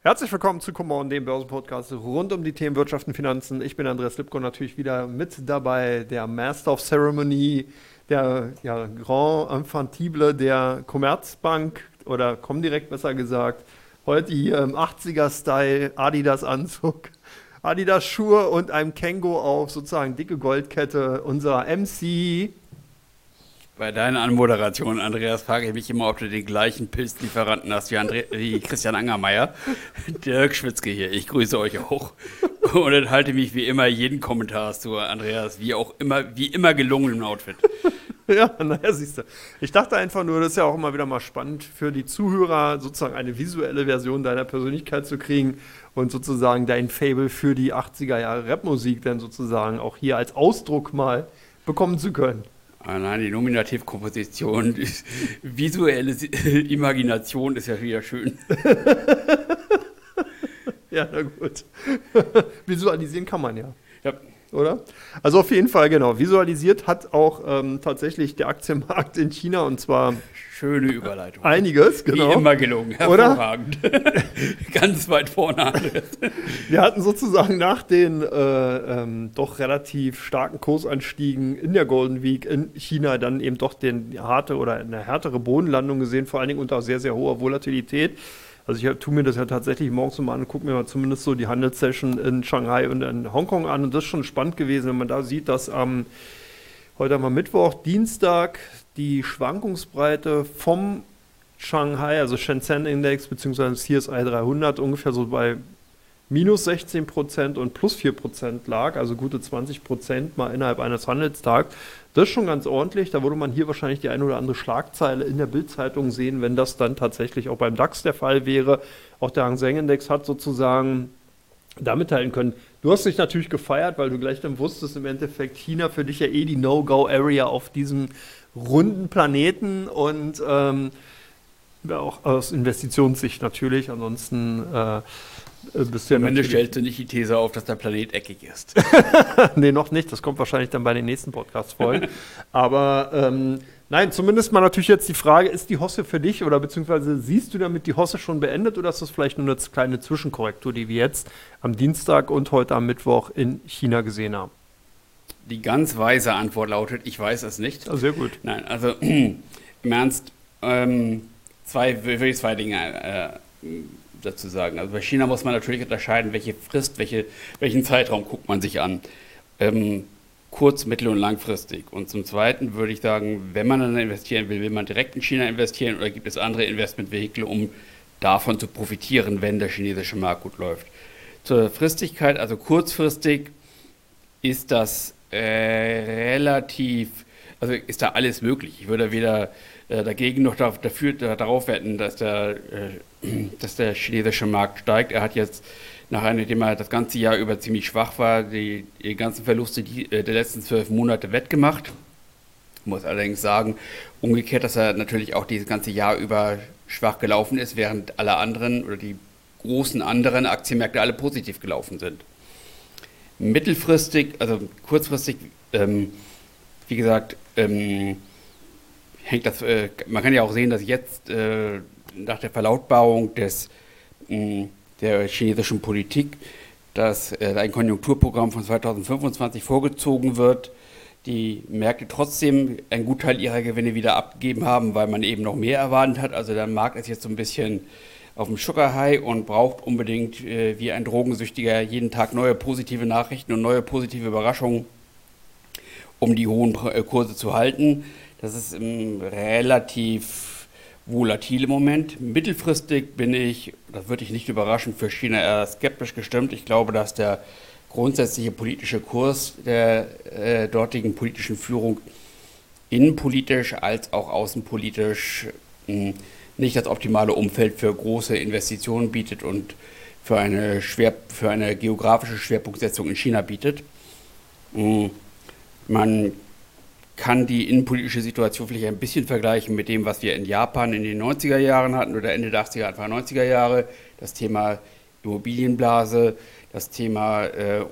Herzlich willkommen zu Come On, dem Börsenpodcast rund um die Themen Wirtschaft und Finanzen. Ich bin Andreas Lipko, natürlich wieder mit dabei, der Master of Ceremony, der Grand Infantible der Commerzbank oder Comdirect besser gesagt. Heute hier im 80er-Style, Adidas-Anzug, Adidas-Schuhe und einem Kengo auf sozusagen dicke Goldkette. Unser MC. Bei deiner Anmoderation, Andreas, frage ich mich immer, ob du den gleichen Pilzlieferanten hast wie Christian Angermeier. Dirk Schwitzke hier, ich grüße euch auch. Und enthalte mich wie immer jeden Kommentar zu Andreas, wie immer gelungen im Outfit. Ja, naja, siehst du. Ich dachte einfach nur, das ist ja auch immer wieder mal spannend für die Zuhörer, sozusagen eine visuelle Version deiner Persönlichkeit zu kriegen und sozusagen dein Faible für die 80er Jahre Rapmusik dann sozusagen auch hier als Ausdruck mal bekommen zu können. Nein, die Nominativkomposition, die visuelle Imagination ist ja wieder schön. Ja, na gut. Visualisieren kann man ja. Ja. Oder? Also auf jeden Fall, genau. Visualisiert hat auch tatsächlich der Aktienmarkt in China und zwar schöne Überleitung. Einiges, genau. Wie immer gelungen, hervorragend. Ganz weit vorne. Wir hatten sozusagen nach den doch relativ starken Kursanstiegen in der Golden Week in China dann eben doch eine härtere Bodenlandung gesehen, vor allen Dingen unter sehr, sehr hoher Volatilität. Also ich tue mir das ja tatsächlich morgens mal an und gucke mir mal zumindest so die Handelssession in Shanghai und in Hongkong an. Und das ist schon spannend gewesen, wenn man da sieht, dass heute haben wir Mittwoch, Dienstag, die Schwankungsbreite vom Shanghai, also Shenzhen-Index bzw. CSI 300 ungefähr so bei minus 16% und plus 4% lag, also gute 20% mal innerhalb eines Handelstags. Das ist schon ganz ordentlich. Da würde man hier wahrscheinlich die eine oder andere Schlagzeile in der Bild-Zeitung sehen, wenn das dann tatsächlich auch beim DAX der Fall wäre. Auch der Hang Seng Index hat sozusagen da mithalten können. Du hast dich natürlich gefeiert, weil du gleich dann wusstest, im Endeffekt China für dich ja eh die No-Go-Area auf diesem runden Planeten und auch aus Investitionssicht natürlich. Ansonsten bist du ja am Ende stellst du nicht die These auf, dass der Planet eckig ist. Nee, noch nicht. Das kommt wahrscheinlich dann bei den nächsten Podcast-Folgen. Aber nein, zumindest mal natürlich jetzt die Frage, ist die Hosse für dich oder beziehungsweise siehst du damit die Hosse schon beendet oder ist das vielleicht nur eine kleine Zwischenkorrektur, die wir jetzt am Dienstag und heute am Mittwoch in China gesehen haben? Die ganz weise Antwort lautet, ich weiß es nicht. Ah, sehr gut. Nein, also im Ernst, zwei Dinge dazu sagen. Also bei China muss man natürlich unterscheiden, welche Frist, welchen Zeitraum guckt man sich an. Kurz-, mittel- und langfristig. Und zum Zweiten würde ich sagen, wenn man dann investieren will man direkt in China investieren oder gibt es andere Investmentvehikel, um davon zu profitieren, wenn der chinesische Markt gut läuft. Zur Fristigkeit, also kurzfristig, ist das ist da alles möglich. Ich würde weder dagegen noch darauf wetten, dass der chinesische Markt steigt. Er hat jetzt, nachdem er das ganze Jahr über ziemlich schwach war, die ganzen Verluste der letzten 12 Monate wettgemacht. Ich muss allerdings sagen, umgekehrt, dass er natürlich auch dieses ganze Jahr über schwach gelaufen ist, während alle anderen oder die großen anderen Aktienmärkte alle positiv gelaufen sind. Mittelfristig, also kurzfristig, wie gesagt, hängt das, man kann ja auch sehen, dass jetzt nach der Verlautbarung der chinesischen Politik, dass ein Konjunkturprogramm von 2025 vorgezogen wird, die Märkte trotzdem einen Gutteil ihrer Gewinne wieder abgegeben haben, weil man eben noch mehr erwartet hat. Also der Markt ist jetzt so ein bisschen auf dem Sugar High und braucht unbedingt wie ein Drogensüchtiger jeden Tag neue positive Nachrichten und neue positive Überraschungen, um die hohen Kurse zu halten. Das ist relativ volatil im Moment. Mittelfristig bin ich, das würde ich nicht überraschen, für China eher skeptisch gestimmt. Ich glaube, dass der grundsätzliche politische Kurs der dortigen politischen Führung innenpolitisch als auch außenpolitisch nicht das optimale Umfeld für große Investitionen bietet und für eine geografische Schwerpunktsetzung in China bietet. Man kann die innenpolitische Situation vielleicht ein bisschen vergleichen mit dem, was wir in Japan in den 90er Jahren hatten oder Ende der 80er, Anfang 90er Jahre. Das Thema Immobilienblase, das Thema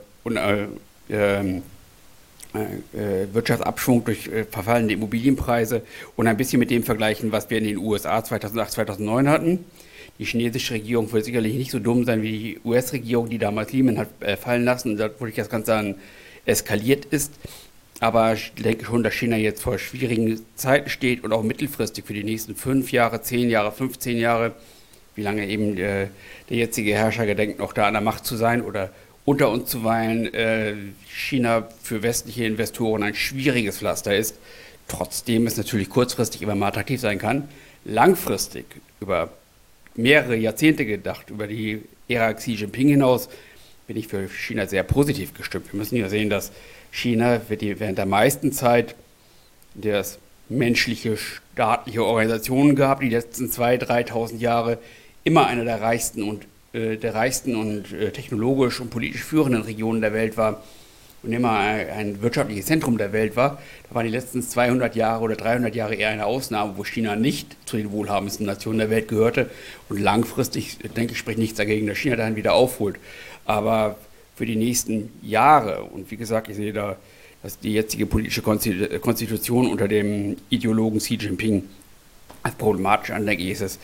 Wirtschaftsabschwung durch verfallende Immobilienpreise und ein bisschen mit dem vergleichen, was wir in den USA 2008, 2009 hatten. Die chinesische Regierung wird sicherlich nicht so dumm sein wie die US-Regierung, die damals Lehman hat fallen lassen, da würde ich das Ganze sagen, eskaliert ist. Aber ich denke schon, dass China jetzt vor schwierigen Zeiten steht und auch mittelfristig für die nächsten 5 Jahre, 10 Jahre, 15 Jahre, wie lange eben der jetzige Herrscher gedenkt, noch da an der Macht zu sein oder unter uns zu weilen, China für westliche Investoren ein schwieriges Pflaster ist. Trotzdem es natürlich kurzfristig immer mal attraktiv sein kann. Langfristig, über mehrere Jahrzehnte gedacht, über die Ära Xi Jinping hinaus, bin ich für China sehr positiv gestimmt. Wir müssen ja sehen, dass China während der meisten Zeit, in der es menschliche, staatliche Organisationen gab, die letzten 2.000, 3.000 Jahre, immer eine der reichsten und technologisch und politisch führenden Regionen der Welt war und immer ein wirtschaftliches Zentrum der Welt war. Da waren die letzten 200 Jahre oder 300 Jahre eher eine Ausnahme, wo China nicht zu den wohlhabendsten Nationen der Welt gehörte. Und langfristig, denke ich, spricht nichts dagegen, dass China dahin wieder aufholt. Aber für die nächsten Jahre, und wie gesagt, ich sehe da, dass die jetzige politische Konstitution unter dem Ideologen Xi Jinping als problematisch an, denke ich, ist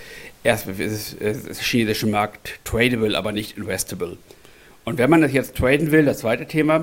das chinesische Markt tradable, aber nicht investable. Und wenn man das jetzt traden will, das zweite Thema,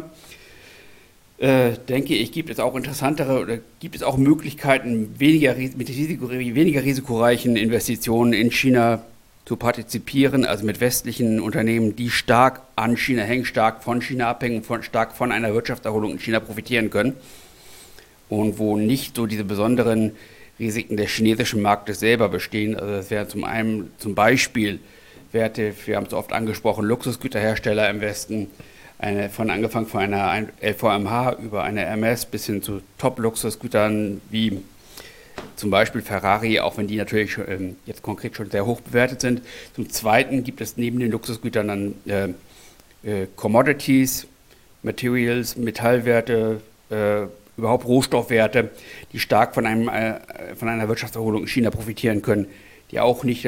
denke ich, gibt es auch interessantere oder gibt es auch Möglichkeiten, weniger risikoreichen Investitionen in China zu partizipieren, also mit westlichen Unternehmen, die stark an China hängen, stark von China abhängen, stark von einer Wirtschaftserholung in China profitieren können und wo nicht so diese besonderen Risiken des chinesischen Marktes selber bestehen. Also das wäre zum Beispiel Werte, wir haben es oft angesprochen, Luxusgüterhersteller im Westen, angefangen von einer LVMH über eine Hermes bis hin zu Top-Luxusgütern wie zum Beispiel Ferrari, auch wenn die natürlich jetzt konkret schon sehr hoch bewertet sind. Zum Zweiten gibt es neben den Luxusgütern dann Commodities, Materials, Metallwerte, überhaupt Rohstoffwerte, die stark von einer Wirtschaftserholung in China profitieren können, die auch nicht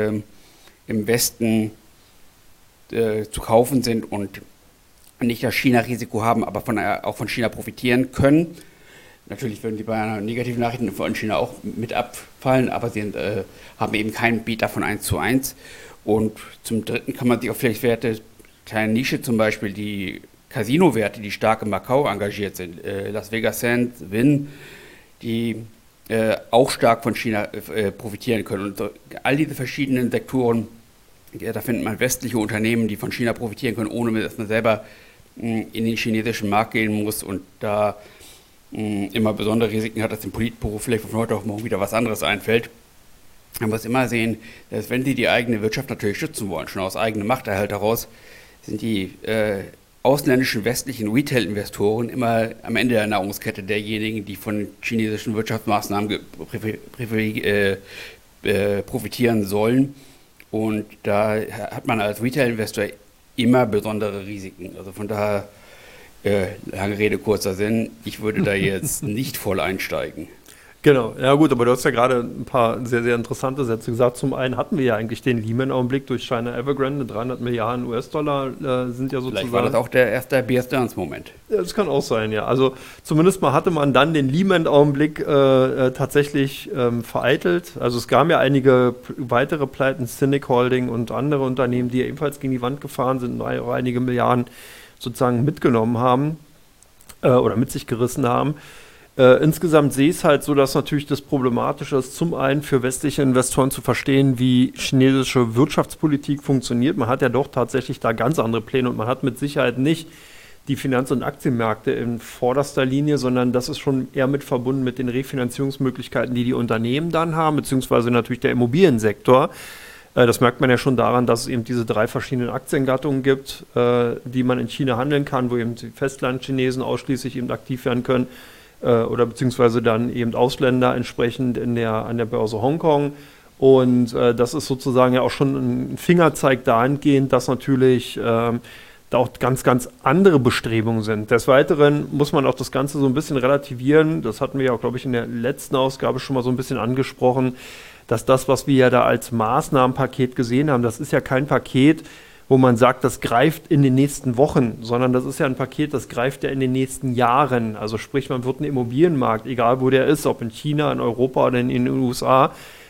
im Westen zu kaufen sind und nicht das China-Risiko haben, aber auch von China profitieren können. Natürlich würden die bei einer negativen Nachricht von China auch mit abfallen, aber sie haben eben keinen Beta von 1:1. Und zum Dritten kann man sich auch vielleicht Werte, kleine Nische zum Beispiel, die Casino-Werte, die stark in Macau engagiert sind, Las Vegas Sands, Wynn, die auch stark von China profitieren können. Und all diese verschiedenen Sektoren, da findet man westliche Unternehmen, die von China profitieren können, ohne dass man selber in den chinesischen Markt gehen muss und da immer besondere Risiken hat, dass dem Politbüro vielleicht von heute auf morgen wieder was anderes einfällt. Man muss immer sehen, dass wenn sie die eigene Wirtschaft natürlich schützen wollen, schon aus eigenem Machterhalt heraus, sind die ausländischen westlichen Retail-Investoren immer am Ende der Nahrungskette derjenigen, die von chinesischen Wirtschaftsmaßnahmen profitieren sollen. Und da hat man als Retail-Investor immer besondere Risiken. Also von daher, lange Rede, kurzer Sinn, ich würde da jetzt nicht voll einsteigen. Genau, ja gut, aber du hast ja gerade ein paar sehr, sehr interessante Sätze gesagt. Zum einen hatten wir ja eigentlich den Lehman-Augenblick durch China Evergrande, 300 Milliarden US-Dollar sind ja sozusagen... Vielleicht war das auch der erste Bear Stearns-Moment. Ja, das kann auch sein, ja. Also zumindest mal hatte man dann den Lehman-Augenblick tatsächlich vereitelt. Also es gab ja einige weitere Pleiten, Cynic Holding und andere Unternehmen, die ja ebenfalls gegen die Wand gefahren sind und auch einige Milliarden sozusagen mitgenommen haben oder mit sich gerissen haben. Insgesamt sehe ich es halt so, dass natürlich das Problematische ist, zum einen für westliche Investoren zu verstehen, wie chinesische Wirtschaftspolitik funktioniert. Man hat ja doch tatsächlich da ganz andere Pläne und man hat mit Sicherheit nicht die Finanz- und Aktienmärkte in vorderster Linie, sondern das ist schon eher mit verbunden mit den Refinanzierungsmöglichkeiten, die die Unternehmen dann haben, beziehungsweise natürlich der Immobiliensektor. Das merkt man ja schon daran, dass es eben diese 3 verschiedenen Aktiengattungen gibt, die man in China handeln kann, wo eben die Festlandchinesen ausschließlich eben aktiv werden können. Oder beziehungsweise dann eben Ausländer entsprechend an der Börse Hongkong. Und das ist sozusagen ja auch schon ein Fingerzeig dahingehend, dass natürlich da auch ganz, ganz andere Bestrebungen sind. Des Weiteren muss man auch das Ganze so ein bisschen relativieren. Das hatten wir ja auch, glaube ich, in der letzten Ausgabe schon mal so ein bisschen angesprochen, dass das, was wir ja da als Maßnahmenpaket gesehen haben, das ist ja kein Paket, wo man sagt, das greift in den nächsten Wochen, sondern das ist ja ein Paket, das greift ja in den nächsten Jahren. Also sprich, man wird einen Immobilienmarkt, egal wo der ist, ob in China, in Europa oder in den USA,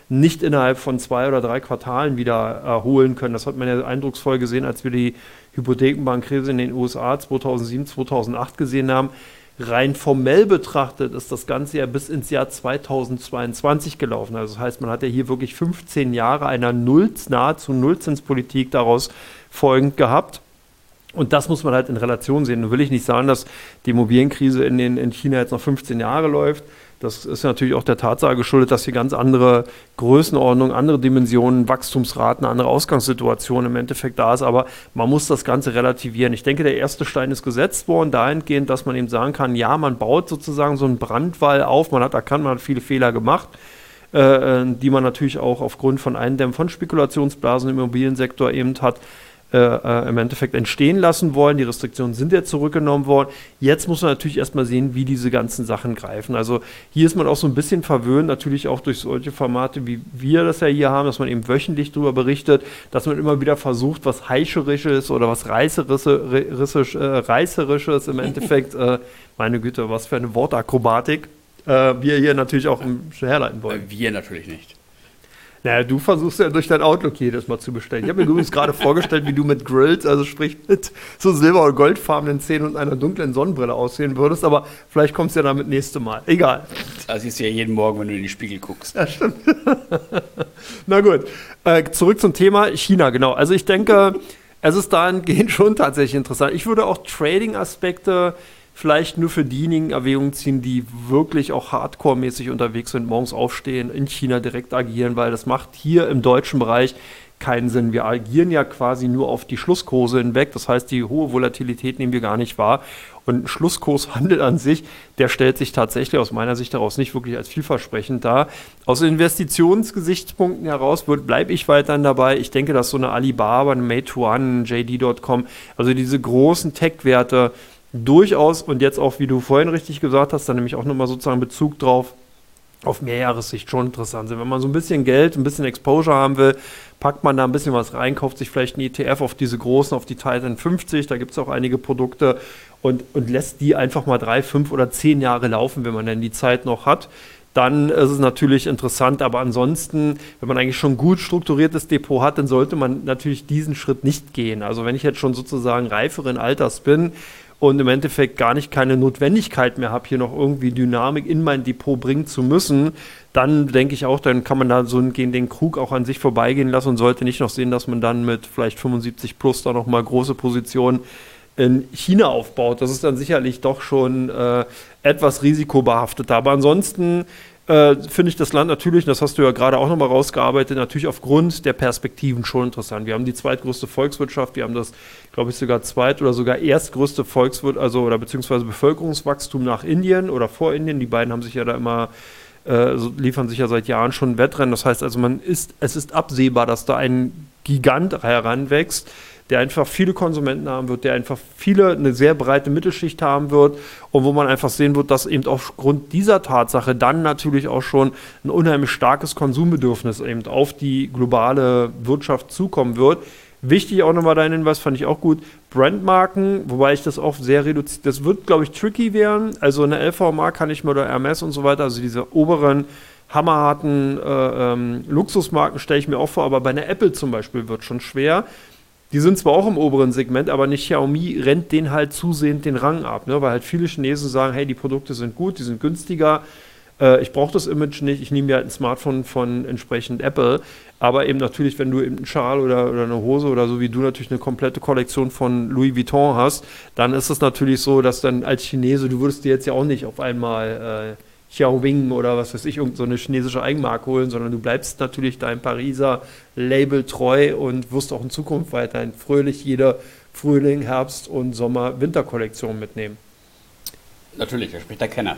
nicht innerhalb von 2 oder 3 Quartalen wieder erholen können. Das hat man ja eindrucksvoll gesehen, als wir die Hypothekenbankkrise in den USA 2007, 2008 gesehen haben. Rein formell betrachtet ist das Ganze ja bis ins Jahr 2022 gelaufen. Also das heißt, man hat ja hier wirklich 15 Jahre einer nahezu Nullzinspolitik daraus folgend gehabt. Und das muss man halt in Relation sehen. Nun will ich nicht sagen, dass die Immobilienkrise in China jetzt noch 15 Jahre läuft. Das ist natürlich auch der Tatsache geschuldet, dass hier ganz andere Größenordnungen, andere Dimensionen, Wachstumsraten, andere Ausgangssituationen im Endeffekt da ist. Aber man muss das Ganze relativieren. Ich denke, der erste Stein ist gesetzt worden, dahingehend, dass man eben sagen kann, ja, man baut sozusagen so einen Brandwall auf. Man hat erkannt, man hat viele Fehler gemacht, die man natürlich auch aufgrund von Eindämmen von Spekulationsblasen im Immobiliensektor eben hat im Endeffekt entstehen lassen wollen. Die Restriktionen sind jetzt zurückgenommen worden. Jetzt muss man natürlich erstmal sehen, wie diese ganzen Sachen greifen. Also hier ist man auch so ein bisschen verwöhnt, natürlich auch durch solche Formate, wie wir das ja hier haben, dass man eben wöchentlich darüber berichtet, dass man immer wieder versucht, was Heischerisches oder was Reißerisches im Endeffekt, meine Güte, was für eine Wortakrobatik, wir hier natürlich auch herleiten wollen. Wir natürlich nicht. Naja, du versuchst ja durch dein Outlook jedes Mal zu bestellen. Ich habe mir übrigens gerade vorgestellt, wie du mit Grills, also sprich mit so silber- oder goldfarbenen Zähnen und einer dunklen Sonnenbrille aussehen würdest, aber vielleicht kommst du ja damit nächste Mal. Egal. Das siehst du ja jeden Morgen, wenn du in den Spiegel guckst. Ja, stimmt. Na gut, zurück zum Thema China, genau. Also ich denke, es ist dahingehend schon tatsächlich interessant. Ich würde auch Trading-Aspekte vielleicht nur für diejenigen Erwägungen ziehen, die wirklich auch hardcore-mäßig unterwegs sind, morgens aufstehen, in China direkt agieren, weil das macht hier im deutschen Bereich keinen Sinn. Wir agieren ja quasi nur auf die Schlusskurse hinweg, das heißt, die hohe Volatilität nehmen wir gar nicht wahr. Und ein Schlusskurshandel an sich, der stellt sich tatsächlich aus meiner Sicht daraus nicht wirklich als vielversprechend dar. Aus Investitionsgesichtspunkten heraus bleibe ich weiterhin dabei. Ich denke, dass so eine Alibaba, eine Meituan, JD.com, also diese großen Tech-Werte, durchaus und jetzt auch, wie du vorhin richtig gesagt hast, dann nämlich auch nochmal sozusagen Bezug drauf, auf Mehrjahressicht schon interessant sind. Wenn man so ein bisschen Geld, ein bisschen Exposure haben will, packt man da ein bisschen was rein, kauft sich vielleicht einen ETF auf diese großen, auf die Titan 50, da gibt es auch einige Produkte und lässt die einfach mal 3, 5 oder 10 Jahre laufen, wenn man denn die Zeit noch hat. Dann ist es natürlich interessant, aber ansonsten, wenn man eigentlich schon ein gut strukturiertes Depot hat, dann sollte man natürlich diesen Schritt nicht gehen. Also wenn ich jetzt schon sozusagen reiferen Alters bin, und im Endeffekt gar nicht keine Notwendigkeit mehr habe, hier noch irgendwie Dynamik in mein Depot bringen zu müssen, dann denke ich auch, dann kann man da so den Krug auch an sich vorbeigehen lassen und sollte nicht noch sehen, dass man dann mit vielleicht 75 plus da nochmal große Positionen in China aufbaut. Das ist dann sicherlich doch schon etwas risikobehafteter. Aber ansonsten finde ich das Land natürlich, und das hast du ja gerade auch nochmal rausgearbeitet, natürlich aufgrund der Perspektiven schon interessant. Wir haben die zweitgrößte Volkswirtschaft, wir haben das, glaube ich, sogar oder sogar erstgrößte Volkswirtschaft, also oder beziehungsweise Bevölkerungswachstum nach Indien oder vor Indien. Die beiden haben sich ja da immer, liefern sich ja seit Jahren schon ein Wettrennen. Das heißt also, es ist absehbar, dass da ein Gigant heranwächst, der einfach viele Konsumenten haben wird, der einfach eine sehr breite Mittelschicht haben wird und wo man einfach sehen wird, dass eben aufgrund dieser Tatsache dann natürlich auch schon ein unheimlich starkes Konsumbedürfnis eben auf die globale Wirtschaft zukommen wird. Wichtig auch nochmal dein Hinweis, fand ich auch gut, Brandmarken, wobei ich das auch sehr reduziert, das wird, glaube ich, tricky werden, also eine LVMH kann ich mir oder Hermes und so weiter, also diese oberen hammerharten Luxusmarken stelle ich mir auch vor, aber bei einer Apple zum Beispiel wird schon schwer. Die sind zwar auch im oberen Segment, aber eine Xiaomi rennt denen halt zusehend den Rang ab, ne? Weil halt viele Chinesen sagen, hey, die Produkte sind gut, die sind günstiger, ich brauche das Image nicht, ich nehme mir halt ein Smartphone von entsprechend Apple, aber eben natürlich, wenn du eben einen Schal oder eine Hose oder so wie du natürlich eine komplette Kollektion von Louis Vuitton hast, dann ist es natürlich so, dass dann als Chinese, du würdest dir jetzt ja auch nicht auf einmal Xiaowing oder was weiß ich, irgend so eine chinesische Eigenmarke holen, sondern du bleibst natürlich deinem Pariser Label treu und wirst auch in Zukunft weiterhin fröhlich jede Frühling, Herbst und Sommer-Winter-Kollektion mitnehmen. Natürlich, da spricht der Kenner.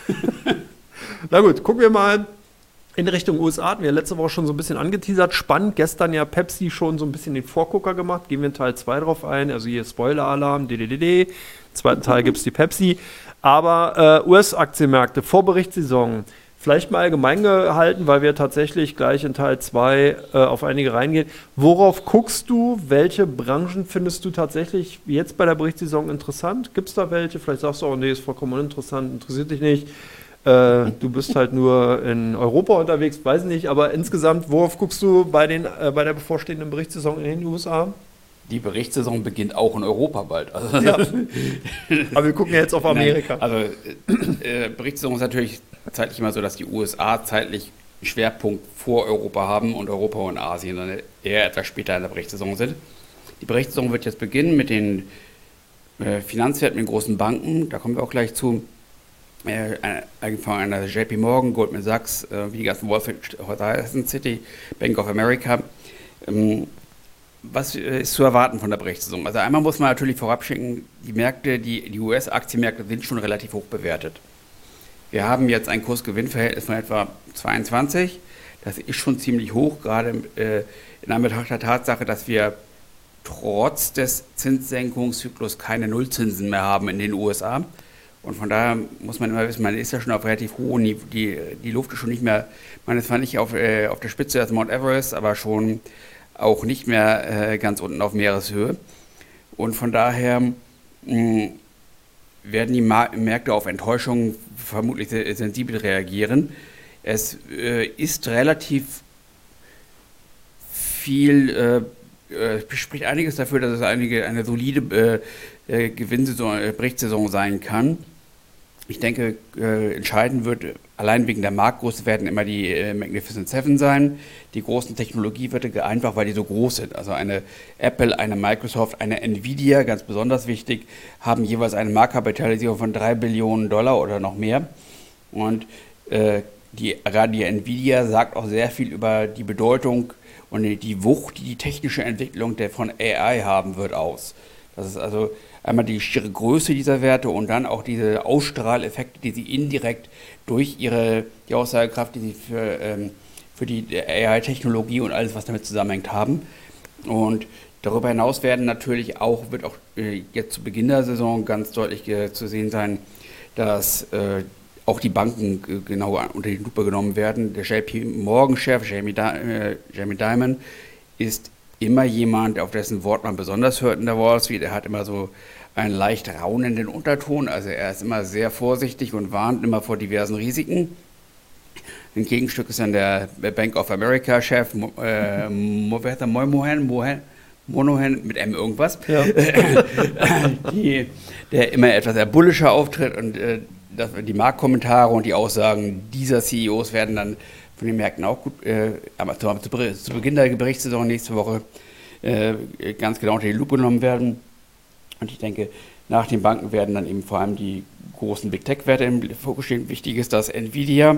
Na gut, gucken wir mal in Richtung USA. Hatten wir letzte Woche schon so ein bisschen angeteasert. Spannend, gestern ja Pepsi schon so ein bisschen den Vorgucker gemacht. Gehen wir in Teil 2 drauf ein. Also hier Spoiler-Alarm, Im zweiten Teil gibt es die Pepsi. Aber US-Aktienmärkte, Vorberichtssaison, vielleicht mal allgemein gehalten, weil wir tatsächlich gleich in Teil 2 auf einige reingehen. Worauf guckst du? Welche Branchen findest du tatsächlich jetzt bei der Berichtssaison interessant? Gibt es da welche? Vielleicht sagst du auch, nee, ist vollkommen uninteressant, interessiert dich nicht. Du bist halt nur in Europa unterwegs, weiß nicht, aber insgesamt, worauf guckst du bei der bevorstehenden Berichtssaison in den USA? Die Berichtssaison beginnt auch in Europa bald. Also Ja. Aber wir gucken ja jetzt auf Amerika. Nein, also Berichtssaison ist natürlich zeitlich immer so, dass die USA zeitlich einen Schwerpunkt vor Europa haben und Europa und Asien dann eher etwas später in der Berichtssaison sind. Die Berichtssaison wird jetzt beginnen mit den Finanzwerten, mit den großen Banken, da kommen wir auch gleich zu. Angefangen an der JP Morgan, Goldman Sachs, wie die ganzen Wall Street, Horizon City, Bank of America. Was ist zu erwarten von der Berichtssaison? Also einmal muss man natürlich vorabschicken, die Märkte, die US-Aktienmärkte sind schon relativ hoch bewertet. Wir haben jetzt ein Kurs-Gewinn-Verhältnis von etwa 22. Das ist schon ziemlich hoch, gerade in Anbetracht der Tatsache, dass wir trotz des Zinssenkungszyklus keine Nullzinsen mehr haben in den USA. Und von daher muss man immer wissen, man ist ja schon auf relativ hohem Niveau, die Luft ist schon nicht mehr, man ist zwar nicht auf der Spitze des Mount Everest, aber schon auch nicht mehr ganz unten auf Meereshöhe. Und von daher werden die Märkte auf Enttäuschung vermutlich sensibel reagieren. Es ist relativ viel, spricht einiges dafür, dass es eine solide Berichtssaison sein kann. Ich denke, entscheidend wird, allein wegen der Marktgröße werden immer die Magnificent Seven sein. Die großen Technologiewerte, einfach weil die so groß sind. Also eine Apple, eine Microsoft, eine Nvidia, ganz besonders wichtig, haben jeweils eine Marktkapitalisierung von $3 Billionen oder noch mehr. Und gerade die Nvidia sagt auch sehr viel über die Bedeutung und die Wucht, die die technische Entwicklung von AI haben wird, aus. Das ist also einmal die schiere Größe dieser Werte und dann auch diese Ausstrahleffekte, die sie indirekt durch die Aussagekraft, die sie für die AI-Technologie und alles, was damit zusammenhängt, haben. Und darüber hinaus wird auch jetzt zu Beginn der Saison ganz deutlich zu sehen sein, dass auch die Banken genau unter die Lupe genommen werden. Der JP Morgan-Chef, Jamie Dimon, ist immer jemand, auf dessen Wort man besonders hört in der Wall Street. Er hat immer so einen leicht raunenden Unterton, also er ist immer sehr vorsichtig und warnt immer vor diversen Risiken. Ein Gegenstück ist dann der Bank of America-Chef, Monohan mit M irgendwas, ja. Der immer etwas eher bullischer auftritt und die Marktkommentare und die Aussagen dieser CEOs werden dann von den Märkten auch gut, aber zu Beginn der Berichtssaison nächste Woche ganz genau unter die Lupe genommen werden. Und ich denke, nach den Banken werden dann eben vor allem die großen Big Tech-Werte im Fokus stehen. Wichtig ist, dass Nvidia,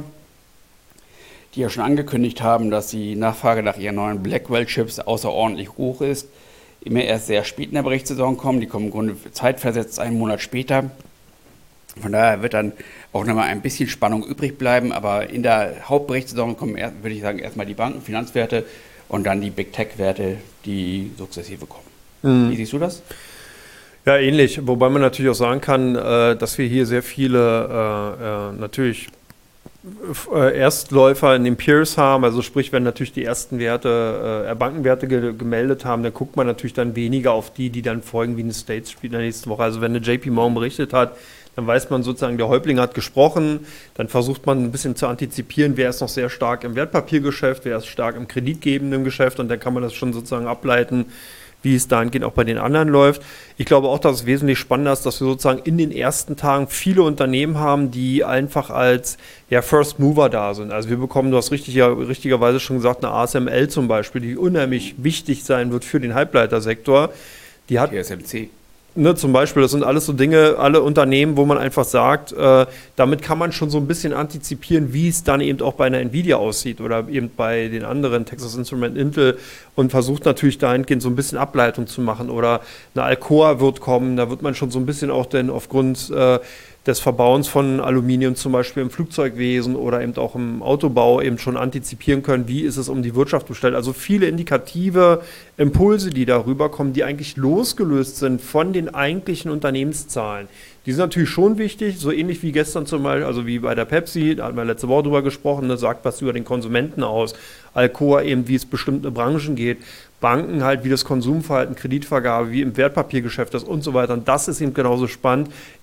die ja schon angekündigt haben, dass die Nachfrage nach ihren neuen Blackwell-Chips außerordentlich hoch ist, immer erst sehr spät in der Berichtssaison kommen. Die kommen im Grunde zeitversetzt einen Monat später. Von daher wird dann auch nochmal ein bisschen Spannung übrig bleiben, aber in der Hauptberichtssaison kommen, würde ich sagen, erstmal die Banken, Finanzwerte und dann die Big Tech-Werte, die sukzessive kommen. Wie siehst du das? Ja, ähnlich, wobei man natürlich auch sagen kann, dass wir hier sehr viele natürlich Erstläufer in den Peers haben, also sprich, wenn natürlich die ersten Werte, Bankenwerte gemeldet haben, dann guckt man natürlich dann weniger auf die dann folgen wie eine State Street in der nächsten Woche. Also wenn eine JP Morgan berichtet hat, dann weiß man sozusagen, der Häuptling hat gesprochen, dann versucht man ein bisschen zu antizipieren, wer ist noch sehr stark im Wertpapiergeschäft, wer ist stark im kreditgebenden Geschäft und dann kann man das schon sozusagen ableiten, wie es dahingehend auch bei den anderen läuft. Ich glaube auch, dass es wesentlich spannender ist, dass wir sozusagen in den ersten Tagen viele Unternehmen haben, die einfach als First Mover da sind. Also wir bekommen, du hast richtigerweise schon gesagt, eine ASML zum Beispiel, die unheimlich wichtig sein wird für den Halbleitersektor. Die hat TSMC. Zum Beispiel, das sind alles so Dinge, alle Unternehmen, wo man einfach sagt, damit kann man schon so ein bisschen antizipieren, wie es dann eben auch bei einer Nvidia aussieht oder eben bei den anderen, Texas Instruments, Intel, und versucht natürlich dahingehend so ein bisschen Ableitung zu machen. Oder eine Alcoa wird kommen, da wird man schon so ein bisschen auch denn aufgrund des Verbauens von Aluminium zum Beispiel im Flugzeugwesen oder eben auch im Autobau eben schon antizipieren können, wie ist es um die Wirtschaft bestellt. Also viele indikative Impulse, die darüber kommen, die eigentlich losgelöst sind von den eigentlichen Unternehmenszahlen. Die sind natürlich schon wichtig, so ähnlich wie gestern zum Beispiel, also wie bei der Pepsi, da hatten wir letzte Woche drüber gesprochen, das sagt was über den Konsumenten aus. Alcoa eben, wie es bestimmte Branchen geht. Banken halt, wie das Konsumverhalten, Kreditvergabe, wie im Wertpapiergeschäft ist und so weiter. Und das ist eben genauso spannend,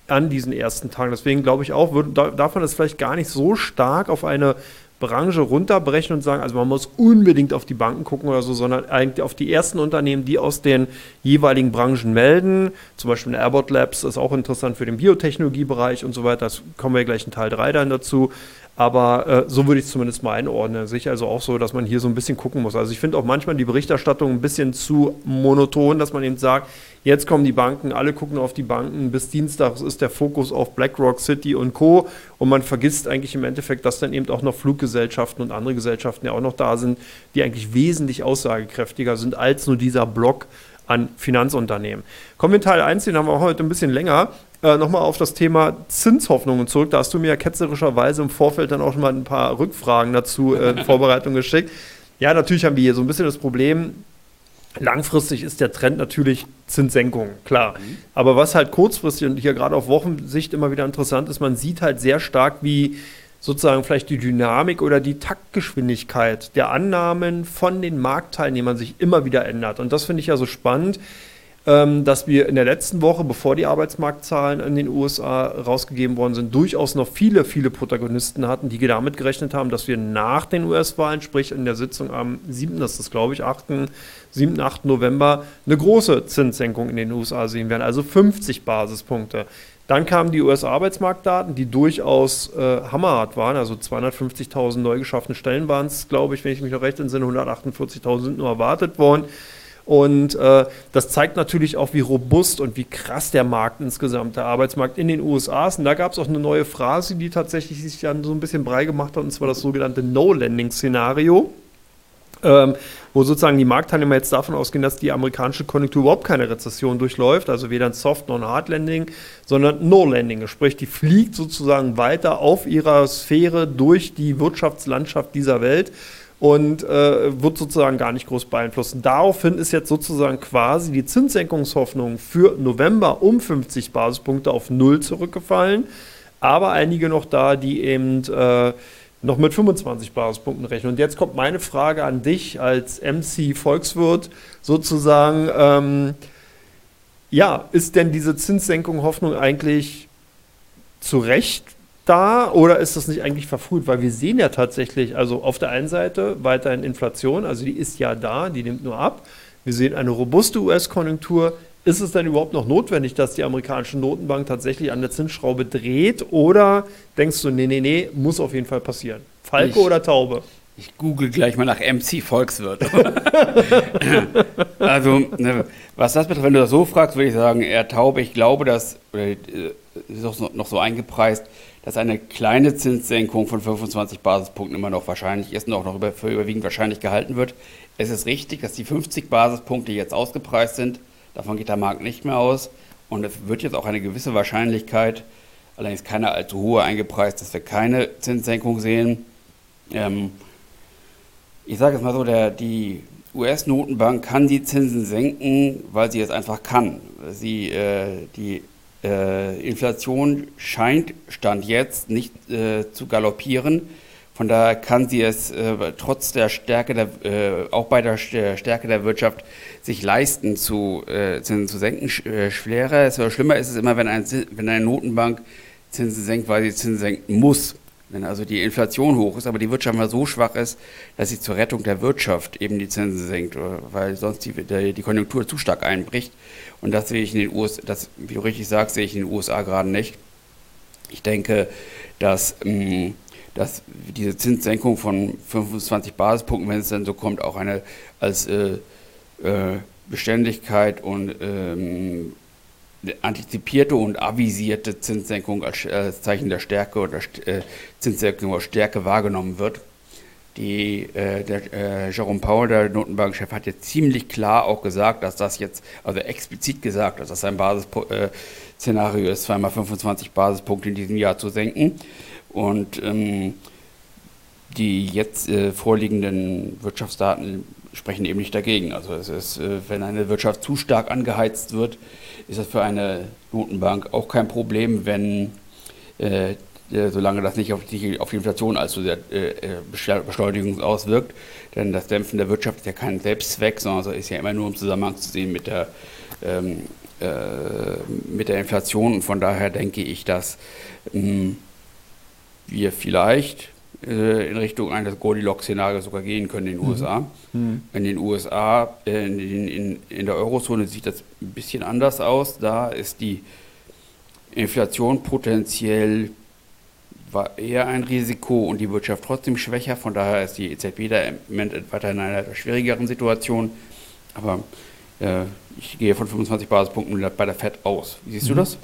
an diesen ersten Tagen. Deswegen glaube ich auch, darf man das vielleicht gar nicht so stark auf eine Branche runterbrechen und sagen, also man muss unbedingt auf die Banken gucken oder so, sondern eigentlich auf die ersten Unternehmen, die aus den jeweiligen Branchen melden. Zum Beispiel Abbott Labs ist auch interessant für den Biotechnologiebereich und so weiter. Das kommen wir gleich in Teil 3 dann dazu. Aber so würde ich es zumindest mal einordnen. Sicher also auch so, dass man hier so ein bisschen gucken muss. Also ich finde auch manchmal die Berichterstattung ein bisschen zu monoton, dass man eben sagt, jetzt kommen die Banken, alle gucken auf die Banken, bis Dienstag ist der Fokus auf BlackRock, Citi und Co. Und man vergisst eigentlich im Endeffekt, dass dann eben auch noch Fluggesellschaften und andere Gesellschaften ja auch noch da sind, die eigentlich wesentlich aussagekräftiger sind als nur dieser Block an Finanzunternehmen. Kommen wir in Teil 1, den haben wir heute ein bisschen länger. Nochmal auf das Thema Zinshoffnungen zurück. Da hast du mir ja ketzerischerweise im Vorfeld dann auch schon mal ein paar Rückfragen dazu in Vorbereitung geschickt. Ja, natürlich haben wir hier so ein bisschen das Problem, langfristig ist der Trend natürlich Zinssenkung, klar. Aber was halt kurzfristig und hier gerade auf Wochensicht immer wieder interessant ist, man sieht halt sehr stark, wie sozusagen vielleicht die Dynamik oder die Taktgeschwindigkeit der Annahmen von den Marktteilnehmern sich immer wieder ändert. Und das finde ich ja so spannend, dass wir in der letzten Woche, bevor die Arbeitsmarktzahlen in den USA rausgegeben worden sind, durchaus noch viele Protagonisten hatten, die damit gerechnet haben, dass wir nach den US-Wahlen, sprich in der Sitzung am 7., das ist glaube ich 7., 8. November, eine große Zinssenkung in den USA sehen werden, also 50 Basispunkte. Dann kamen die US-Arbeitsmarktdaten, die durchaus hammerhart waren, also 250.000 neu geschaffene Stellen waren es, glaube ich, wenn ich mich noch recht entsinne, 148.000 sind nur erwartet worden. Und das zeigt natürlich auch, wie robust und wie krass der Markt insgesamt, der Arbeitsmarkt in den USA ist. Und da gab es auch eine neue Phrase, die tatsächlich sich dann so ein bisschen breit gemacht hat, und zwar das sogenannte No-Landing-Szenario, wo sozusagen die Marktteilnehmer jetzt davon ausgehen, dass die amerikanische Konjunktur überhaupt keine Rezession durchläuft, also weder ein Soft- noch ein Hard-Landing, sondern No-Landing, sprich, die fliegt sozusagen weiter auf ihrer Sphäre durch die Wirtschaftslandschaft dieser Welt und wird sozusagen gar nicht groß beeinflussen. Daraufhin ist jetzt sozusagen quasi die Zinssenkungshoffnung für November um 50 Basispunkte auf 0 zurückgefallen, aber einige noch da, die eben noch mit 25 Basispunkten rechnen. Und jetzt kommt meine Frage an dich als MC-Volkswirt sozusagen, ja, ist denn diese Zinssenkung Hoffnung eigentlich zu Recht da oder ist das nicht eigentlich verfrüht? Weil wir sehen ja tatsächlich, also auf der einen Seite weiterhin Inflation, also die ist ja da, die nimmt nur ab. Wir sehen eine robuste US-Konjunktur. Ist es denn überhaupt noch notwendig, dass die amerikanische Notenbank tatsächlich an der Zinsschraube dreht? Oder denkst du, nee, muss auf jeden Fall passieren? Falke oder Taube? Ich google gleich mal nach MC Volkswirt. Also, was das betrifft, wenn du das so fragst, würde ich sagen, eher Taube. Ich glaube, dass, oder ist auch noch so eingepreist, dass eine kleine Zinssenkung von 25 Basispunkten immer noch wahrscheinlich ist und auch noch für überwiegend wahrscheinlich gehalten wird. Es ist richtig, dass die 50 Basispunkte jetzt ausgepreist sind. Davon geht der Markt nicht mehr aus. Und es wird jetzt auch eine gewisse Wahrscheinlichkeit, allerdings keine allzu hohe eingepreist, dass wir keine Zinssenkung sehen. Ich sage jetzt mal so, die US-Notenbank kann die Zinsen senken, weil sie es einfach kann. Die Inflation scheint jetzt nicht zu galoppieren. Von daher kann sie es trotz der Stärke auch bei der Stärke der Wirtschaft sich leisten, Zinsen zu senken. Schlimmer ist es immer, wenn eine Notenbank Zinsen senkt, weil sie Zinsen senken muss. Wenn also die Inflation hoch ist, aber die Wirtschaft mal so schwach ist, dass sie zur Rettung der Wirtschaft eben die Zinsen senkt, weil sonst die Konjunktur zu stark einbricht. Und das sehe ich in den USA, wie du richtig sagst, sehe ich in den USA gerade nicht. Ich denke, dass diese Zinssenkung von 25 Basispunkten, wenn es dann so kommt, auch eine als Beständigkeit und antizipierte und avisierte Zinssenkung als Zeichen der Stärke oder Zinssenkung als Stärke wahrgenommen wird. Der Jerome Powell, der Notenbankchef, hat jetzt ziemlich klar auch gesagt, dass das jetzt, also explizit gesagt, dass das sein Basisszenario ist, zweimal 25 Basispunkte in diesem Jahr zu senken. Und die jetzt vorliegenden Wirtschaftsdaten sprechen eben nicht dagegen. Also es ist, wenn eine Wirtschaft zu stark angeheizt wird, ist das für eine Notenbank auch kein Problem, wenn solange das nicht auf die Inflation allzu sehr Beschleunigung auswirkt. Denn das Dämpfen der Wirtschaft ist ja kein Selbstzweck, sondern ist ja immer nur im Zusammenhang zu sehen mit der mit der Inflation. Und von daher denke ich, dass wir vielleicht in Richtung eines Goldilocks-Szenarios sogar gehen können in den USA. In den USA, in der Eurozone sieht das ein bisschen anders aus. Da ist die Inflation potenziell war eher ein Risiko und die Wirtschaft trotzdem schwächer. Von daher ist die EZB da im Moment weiterhin in einer schwierigeren Situation. Aber ich gehe von 25 Basispunkten bei der FED aus. Wie siehst du das?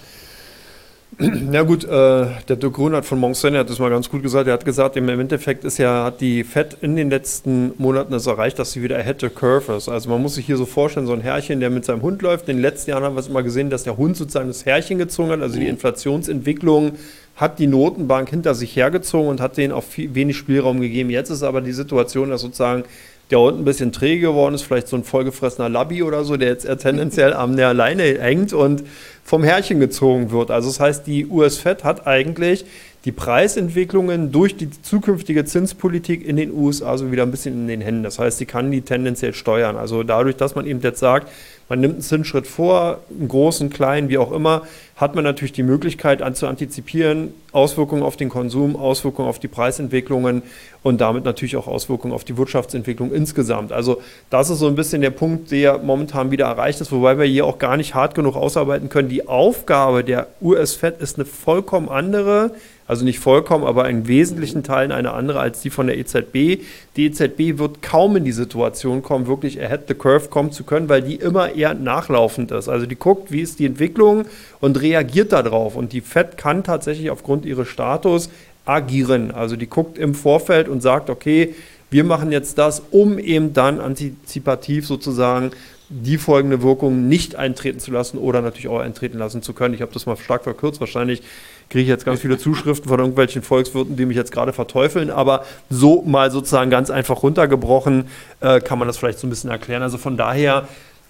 Ja gut, der Dirk Grünert von Morgan Stanley hat das mal ganz gut gesagt. Er hat gesagt, im Endeffekt hat die FED in den letzten Monaten es erreicht, dass sie wieder ahead the curve ist. Also man muss sich hier so vorstellen, so ein Herrchen, der mit seinem Hund läuft. In den letzten Jahren haben wir es immer gesehen, dass der Hund sozusagen das Herrchen gezogen hat. Also die Inflationsentwicklung hat die Notenbank hinter sich hergezogen und hat denen auch wenig Spielraum gegeben. Jetzt ist aber die Situation, dass sozusagen der Hund ein bisschen träge geworden ist, vielleicht so ein vollgefressener Labby oder so, der jetzt eher tendenziell an der Leine hängt und vom Herrchen gezogen wird. Also das heißt, die US-Fed hat eigentlich die Preisentwicklungen durch die zukünftige Zinspolitik in den USA so wieder ein bisschen in den Händen. Das heißt, sie kann die tendenziell steuern. Also dadurch, dass man eben jetzt sagt, man nimmt einen Zinsschritt vor, einen großen, kleinen, wie auch immer, hat man natürlich die Möglichkeit zu antizipieren, Auswirkungen auf den Konsum, Auswirkungen auf die Preisentwicklungen und damit natürlich auch Auswirkungen auf die Wirtschaftsentwicklung insgesamt. Also das ist so ein bisschen der Punkt, der momentan wieder erreicht ist, wobei wir hier auch gar nicht hart genug ausarbeiten können. Die Aufgabe der US-Fed ist eine vollkommen andere, also nicht vollkommen, aber in wesentlichen Teilen eine andere als die von der EZB. Die EZB wird kaum in die Situation kommen, wirklich ahead the curve kommen zu können, weil die immer eher nachlaufend ist. Also die guckt, wie ist die Entwicklung und reagiert darauf. Und die Fed kann tatsächlich aufgrund ihres Status agieren. Also die guckt im Vorfeld und sagt, okay, wir machen jetzt das, um eben dann antizipativ sozusagen die folgende Wirkung nicht eintreten zu lassen oder natürlich auch eintreten lassen zu können. Ich habe das mal stark verkürzt. Wahrscheinlich kriege ich jetzt ganz viele Zuschriften von irgendwelchen Volkswirten, die mich jetzt gerade verteufeln. Aber so mal sozusagen ganz einfach runtergebrochen kann man das vielleicht so ein bisschen erklären. Also von daher,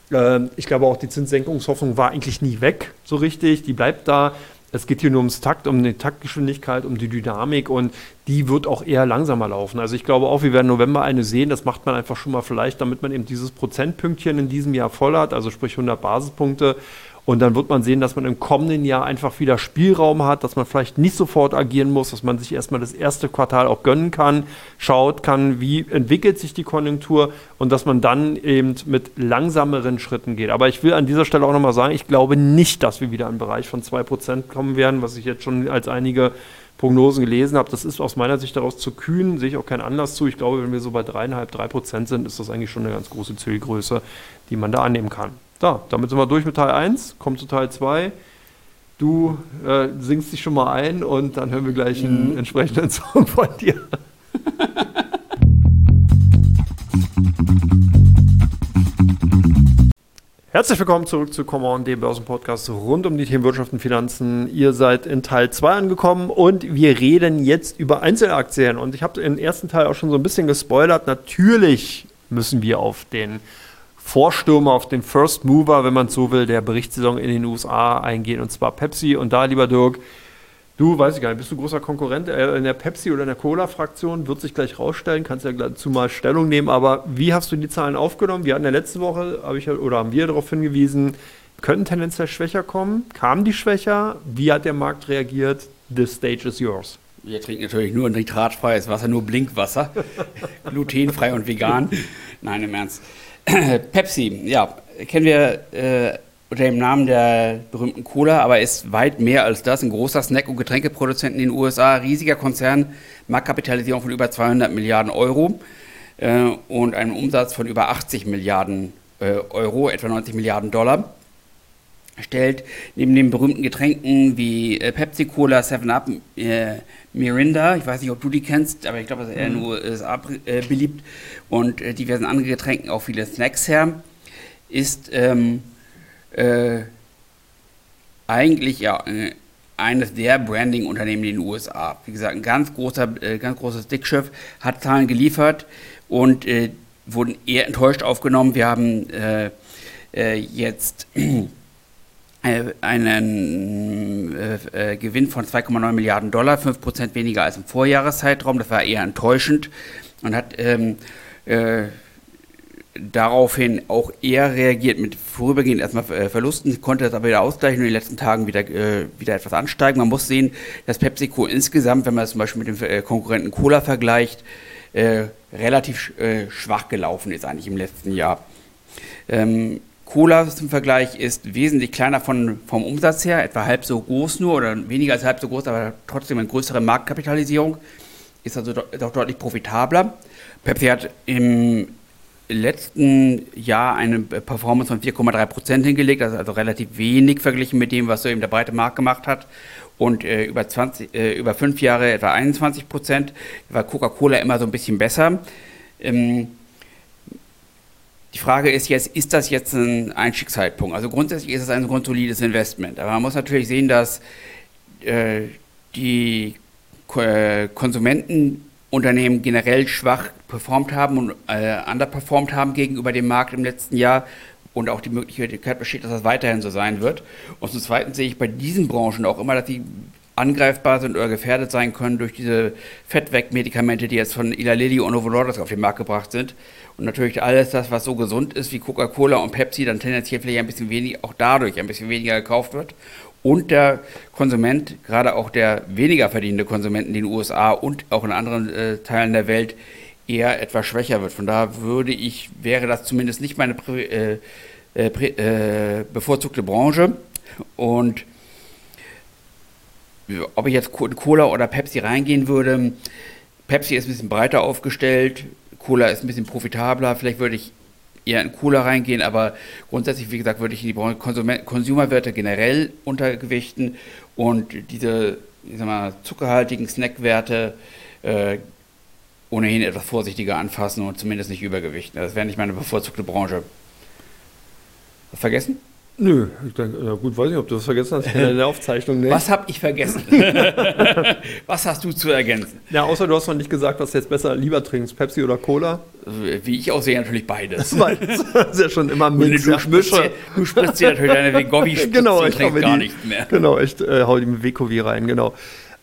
ich glaube auch die Zinssenkungshoffnung war eigentlich nie weg so richtig. Die bleibt da. Es geht hier nur ums Takt, um die Taktgeschwindigkeit, um die Dynamik und die wird auch eher langsamer laufen. Also ich glaube auch, wir werden im November eine sehen, das macht man einfach schon mal vielleicht, damit man eben dieses Prozentpünktchen in diesem Jahr voll hat, also sprich 100 Basispunkte. Und dann wird man sehen, dass man im kommenden Jahr einfach wieder Spielraum hat, dass man vielleicht nicht sofort agieren muss, dass man sich erstmal das erste Quartal auch gönnen kann, schaut kann, wie entwickelt sich die Konjunktur und dass man dann eben mit langsameren Schritten geht. Aber ich will an dieser Stelle auch nochmal sagen, ich glaube nicht, dass wir wieder in den Bereich von 2% kommen werden, was ich jetzt schon als einige Prognosen gelesen habe. Das ist aus meiner Sicht daraus zu kühn, sehe ich auch keinen Anlass zu. Ich glaube, wenn wir so bei 3,5-3% sind, ist das eigentlich schon eine ganz große Zielgröße, die man da annehmen kann. So, damit sind wir durch mit Teil 1, kommen zu Teil 2. Du singst dich schon mal ein und dann hören wir gleich einen entsprechenden Song von dir. Herzlich willkommen zurück zu Come On, dem Börsenpodcast rund um die Themen Wirtschaft und Finanzen. Ihr seid in Teil 2 angekommen und wir reden jetzt über Einzelaktien. Und ich habe im ersten Teil auch schon so ein bisschen gespoilert. Natürlich müssen wir auf den Vorstürmer, auf den First Mover, wenn man so will, der Berichtssaison in den USA eingehen, und zwar Pepsi. Und da, lieber Dirk, du, weiß ich gar nicht, bist du großer Konkurrent in der Pepsi- oder in der Cola-Fraktion? Wird sich gleich rausstellen, kannst ja dazu mal Stellung nehmen. Aber wie hast du die Zahlen aufgenommen? Wir hatten ja letzte Woche, haben wir darauf hingewiesen, könnten tendenziell schwächer kommen. Kamen die schwächer? Wie hat der Markt reagiert? The stage is yours. Wir trinken natürlich nur nitratfreies Wasser, nur Blinkwasser, glutenfrei und vegan. Nein, im Ernst. Pepsi, ja, kennen wir unter dem Namen der berühmten Cola, aber ist weit mehr als das. Ein großer Snack- und Getränkeproduzent in den USA, riesiger Konzern, Marktkapitalisierung von über 200 Milliarden Euro und einen Umsatz von über 80 Milliarden Euro, etwa 90 Milliarden Dollar. Stellt neben den berühmten Getränken wie Pepsi, Cola, 7-Up, Mirinda, ich weiß nicht, ob du die kennst, aber ich glaube, das ist eher in den USA beliebt, und diversen anderen Getränken auch viele Snacks her, ist eigentlich ja eines der Branding-Unternehmen in den USA. Wie gesagt, ein ganz großes Dickschiff, hat Zahlen geliefert und wurden eher enttäuscht aufgenommen. Wir haben jetzt einen Gewinn von 2,9 Milliarden Dollar, 5% weniger als im Vorjahreszeitraum. Das war eher enttäuschend und hat daraufhin auch eher reagiert mit vorübergehend erstmal Verlusten, konnte das aber wieder ausgleichen und in den letzten Tagen wieder etwas ansteigen. Man muss sehen, dass PepsiCo insgesamt, wenn man es zum Beispiel mit dem Konkurrenten Cola vergleicht, relativ schwach gelaufen ist eigentlich im letzten Jahr. Cola zum Vergleich ist wesentlich kleiner vom Umsatz her, etwa halb so groß nur oder weniger als halb so groß, aber trotzdem eine größere Marktkapitalisierung, ist also doch deutlich profitabler. Pepsi hat im letzten Jahr eine Performance von 4,3% hingelegt, also relativ wenig verglichen mit dem, was so eben der breite Markt gemacht hat. Und über 5 Jahre etwa 21%, war Coca-Cola immer so ein bisschen besser. Die Frage ist jetzt, ist das jetzt ein Einstiegszeitpunkt? Also grundsätzlich ist es ein grundsolides Investment. Aber man muss natürlich sehen, dass die Konsumentenunternehmen generell schwach performt haben und underperformt haben gegenüber dem Markt im letzten Jahr und auch die Möglichkeit besteht, dass das weiterhin so sein wird. Und zum Zweiten sehe ich bei diesen Branchen auch immer, dass die angreifbar sind oder gefährdet sein können durch diese Fettweg-Medikamente, die jetzt von Eli Lilly und Novo Nordisk auf den Markt gebracht sind. Und natürlich alles das, was so gesund ist wie Coca-Cola und Pepsi, dann tendenziell vielleicht ein bisschen weniger, auch dadurch ein bisschen weniger gekauft wird. Und der Konsument, gerade auch der weniger verdienende Konsument in den USA und auch in anderen Teilen der Welt, eher etwas schwächer wird. Von daher wäre das zumindest nicht meine bevorzugte Branche. Und ob ich jetzt in Cola oder Pepsi reingehen würde, Pepsi ist ein bisschen breiter aufgestellt, Cola ist ein bisschen profitabler, vielleicht würde ich eher in Cola reingehen, aber grundsätzlich, wie gesagt, würde ich in die Branche Consumer-Werte generell untergewichten und diese, ich sag mal, zuckerhaltigen Snackwerte ohnehin etwas vorsichtiger anfassen und zumindest nicht übergewichten. Das wäre nicht meine bevorzugte Branche. Was vergessen? Nö, ich denke, na gut, weiß nicht, ob du das vergessen hast in der Aufzeichnung. Nicht. Was habe ich vergessen? Was hast du zu ergänzen? Ja, außer du hast noch nicht gesagt, was du jetzt lieber trinkst, Pepsi oder Cola? Wie ich aussehe, natürlich beides. Beides. Das ist ja schon immer Mix. Du spritzt dir natürlich deine Wegovi-Spritze genau, und trinkst gar nichts mehr. Genau, ich hau die mit Wegovi rein, genau.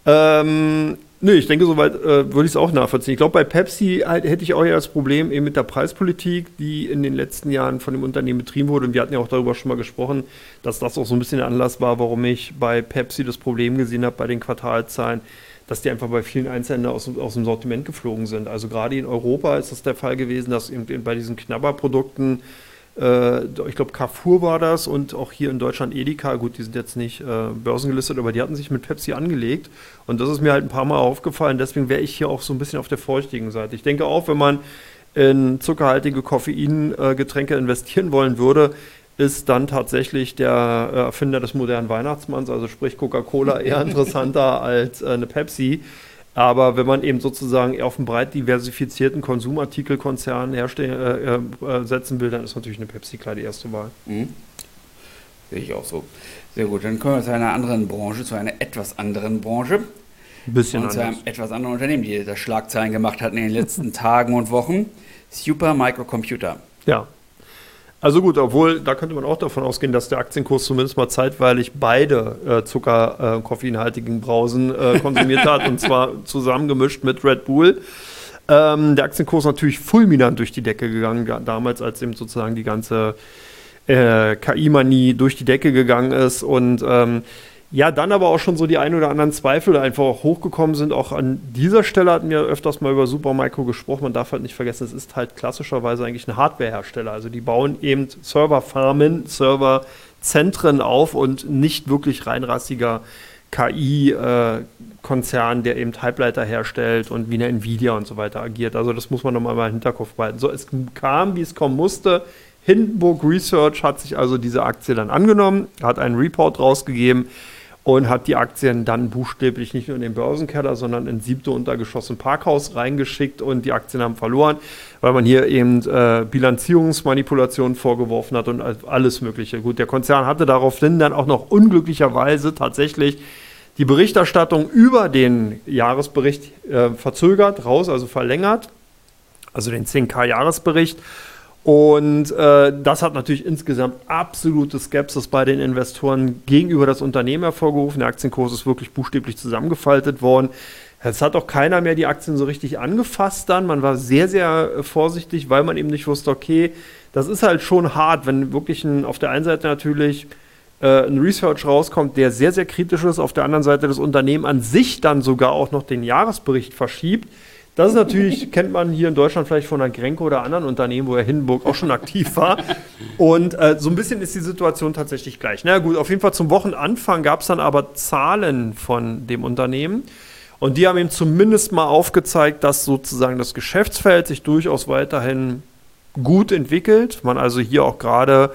Nö, ich denke, soweit würde ich es auch nachvollziehen. Ich glaube, bei Pepsi hätte ich auch eher das Problem eben mit der Preispolitik, die in den letzten Jahren von dem Unternehmen betrieben wurde. Und wir hatten ja auch darüber schon mal gesprochen, dass das auch so ein bisschen der Anlass war, warum ich bei Pepsi das Problem gesehen habe bei den Quartalzahlen, dass die einfach bei vielen Einzelhändlern aus dem Sortiment geflogen sind. Also gerade in Europa ist das der Fall gewesen, dass eben bei diesen Knabberprodukten, ich glaube Carrefour war das und auch hier in Deutschland Edeka, gut, die sind jetzt nicht börsengelistet, aber die hatten sich mit Pepsi angelegt und das ist mir halt ein paar Mal aufgefallen, deswegen wäre ich hier auch so ein bisschen auf der feuchtigen Seite. Ich denke auch, wenn man in zuckerhaltige Koffeingetränke investieren wollen würde, ist dann tatsächlich der Erfinder des modernen Weihnachtsmanns, also sprich Coca-Cola, eher interessanter als eine Pepsi. Aber wenn man eben sozusagen eher auf einen breit diversifizierten Konsumartikelkonzern setzen will, dann ist natürlich eine Pepsi klar die erste Wahl. Mhm. Sehe ich auch so. Sehr gut, dann kommen wir zu einer anderen Branche, zu einer etwas anderen Branche. Ein bisschen und zu einem etwas anderen Unternehmen, die das Schlagzeilen gemacht hat in den letzten Tagen und Wochen. Super Microcomputer. Ja. Also gut, obwohl, da könnte man auch davon ausgehen, dass der Aktienkurs zumindest mal zeitweilig beide koffeinhaltigen Brausen konsumiert hat, und zwar zusammengemischt mit Red Bull. Der Aktienkurs natürlich fulminant durch die Decke gegangen, damals als eben sozusagen die ganze KI-Manie durch die Decke gegangen ist und ja, dann aber auch schon so die ein oder anderen Zweifel einfach auch hochgekommen sind. Auch an dieser Stelle hatten wir öfters mal über Supermicro gesprochen. Man darf halt nicht vergessen, es ist halt klassischerweise eigentlich ein Hardwarehersteller. Also die bauen eben Serverfarmen, Serverzentren auf und nicht wirklich reinrassiger KI-Konzern, der eben Halbleiter herstellt und wie eine Nvidia und so weiter agiert. Also das muss man nochmal im Hinterkopf behalten. So, es kam, wie es kommen musste. Hindenburg Research hat sich also diese Aktie dann angenommen, hat einen Report rausgegeben und hat die Aktien dann buchstäblich nicht nur in den Börsenkeller, sondern ins 7. Untergeschoss im Parkhaus reingeschickt und die Aktien haben verloren, weil man hier eben Bilanzierungsmanipulationen vorgeworfen hat und alles Mögliche. Gut, der Konzern hatte daraufhin dann auch noch unglücklicherweise tatsächlich die Berichterstattung über den Jahresbericht verzögert, also verlängert, also den 10K-Jahresbericht. Und das hat natürlich insgesamt absolute Skepsis bei den Investoren gegenüber das Unternehmen hervorgerufen. Der Aktienkurs ist wirklich buchstäblich zusammengefaltet worden. Es hat auch keiner mehr die Aktien so richtig angefasst dann. Man war sehr, sehr vorsichtig, weil man eben nicht wusste, okay, das ist halt schon hart, wenn wirklich auf der einen Seite natürlich ein Research rauskommt, der sehr, sehr kritisch ist, auf der anderen Seite das Unternehmen an sich dann sogar auch noch den Jahresbericht verschiebt. Das ist natürlich, kennt man hier in Deutschland vielleicht von einer Grenke oder anderen Unternehmen, wo Herr Hindenburg auch schon aktiv war. Und so ein bisschen ist die Situation tatsächlich gleich. Na gut, auf jeden Fall zum Wochenanfang gab es dann aber Zahlen von dem Unternehmen. Und die haben ihm zumindest mal aufgezeigt, dass sozusagen das Geschäftsfeld sich durchaus weiterhin gut entwickelt. Man also hier auch gerade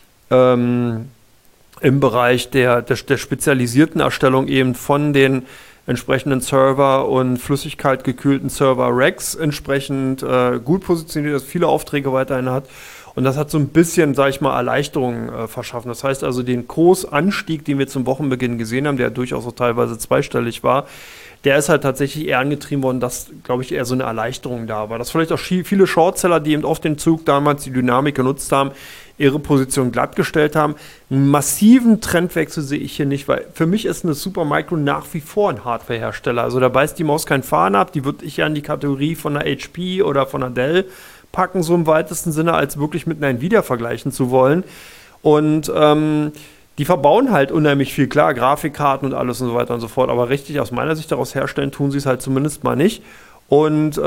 im Bereich der spezialisierten Erstellung eben von den entsprechenden Server und flüssigkeitgekühlten Server-Racks entsprechend gut positioniert, dass viele Aufträge weiterhin hat. Und das hat so ein bisschen, sage ich mal, Erleichterung verschaffen. Das heißt also, den Kursanstieg, den wir zum Wochenbeginn gesehen haben, der durchaus auch teilweise zweistellig war, der ist halt tatsächlich eher angetrieben worden, dass, glaube ich, eher so eine Erleichterung da war. Dass vielleicht auch viele Shortseller, die eben auf den Zug damals die Dynamik genutzt haben, ihre Position glattgestellt haben. Einen massiven Trendwechsel sehe ich hier nicht, weil für mich ist eine Supermicro nach wie vor ein Hardwarehersteller. Also da beißt die Maus keinen Faden ab, die würde ich ja in die Kategorie von einer HP oder von einer Dell packen, so im weitesten Sinne, als wirklich mit einer Nvidia vergleichen zu wollen. Und die verbauen halt unheimlich viel, klar, Grafikkarten und alles und so weiter und so fort, aber richtig aus meiner Sicht daraus herstellen, tun sie es halt zumindest mal nicht. Und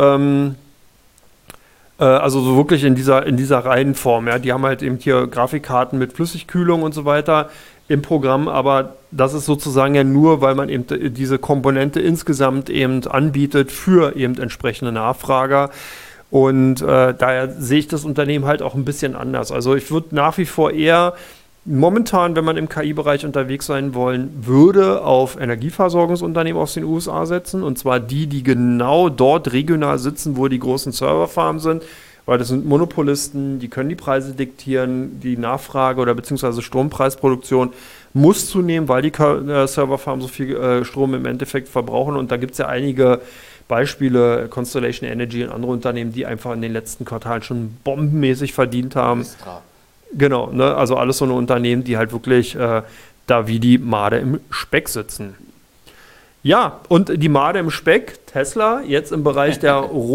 also so wirklich in dieser Reihenform, ja, die haben halt eben hier Grafikkarten mit Flüssigkühlung und so weiter im Programm, aber das ist sozusagen ja nur, weil man eben diese Komponente insgesamt eben anbietet für eben entsprechende Nachfrager. Und daher sehe ich das Unternehmen halt auch ein bisschen anders. Also ich würde nach wie vor eher momentan, wenn man im KI-Bereich unterwegs sein wollen würde, auf Energieversorgungsunternehmen aus den USA setzen. Und zwar die genau dort regional sitzen, wo die großen Serverfarmen sind. Weil das sind Monopolisten, die können die Preise diktieren, die Nachfrage oder beziehungsweise Strompreisproduktion muss zunehmen, weil die Serverfarmen so viel Strom im Endeffekt verbrauchen. Und da gibt es ja einige Beispiele, Constellation Energy und andere Unternehmen, die einfach in den letzten Quartalen schon bombenmäßig verdient haben. Vistra. Genau, ne? Also alles so eine Unternehmen, die halt wirklich da wie die Made im Speck sitzen. Ja, und die Made im Speck, Tesla, jetzt im Bereich der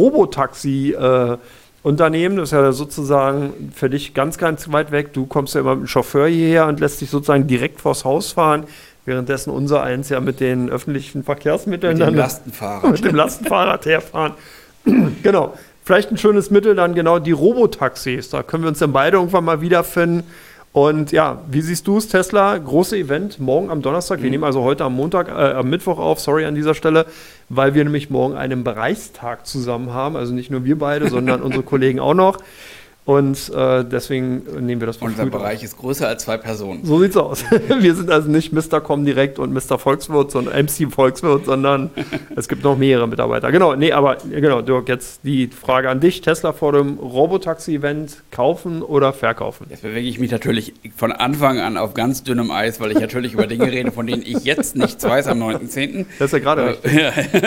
Robotaxi-Unternehmen, das ist ja sozusagen für dich ganz, ganz weit weg. Du kommst ja immer mit dem Chauffeur hierher und lässt dich sozusagen direkt vors Haus fahren, währenddessen unser eins ja mit den öffentlichen Verkehrsmitteln mit dem Lastenfahrrad. Mit dem Lastenfahrrad herfahren. Genau. Vielleicht ein schönes Mittel dann genau die Robotaxis. Da können wir uns dann beide irgendwann mal wiederfinden. Und ja, wie siehst du es, Tesla? Große Event morgen am Donnerstag. Wir nehmen also heute am Mittwoch auf, sorry an dieser Stelle, weil wir nämlich morgen einen Bereichstag zusammen haben. Also nicht nur wir beide, sondern unsere Kollegen auch noch. Und deswegen nehmen wir das von Unser Bereich ist größer als 2 Personen. So sieht's aus. Wir sind also nicht Mr. Comdirect und Mr. Volkswirt, sondern MC Volkswirt, sondern es gibt noch mehrere Mitarbeiter. Genau, Dirk, jetzt die Frage an dich. Tesla vor dem Robotaxi-Event kaufen oder verkaufen? Jetzt bewege ich mich natürlich von Anfang an auf ganz dünnem Eis, weil ich natürlich über Dinge rede, von denen ich jetzt nichts weiß am 9.10. Das ist ja gerade richtig.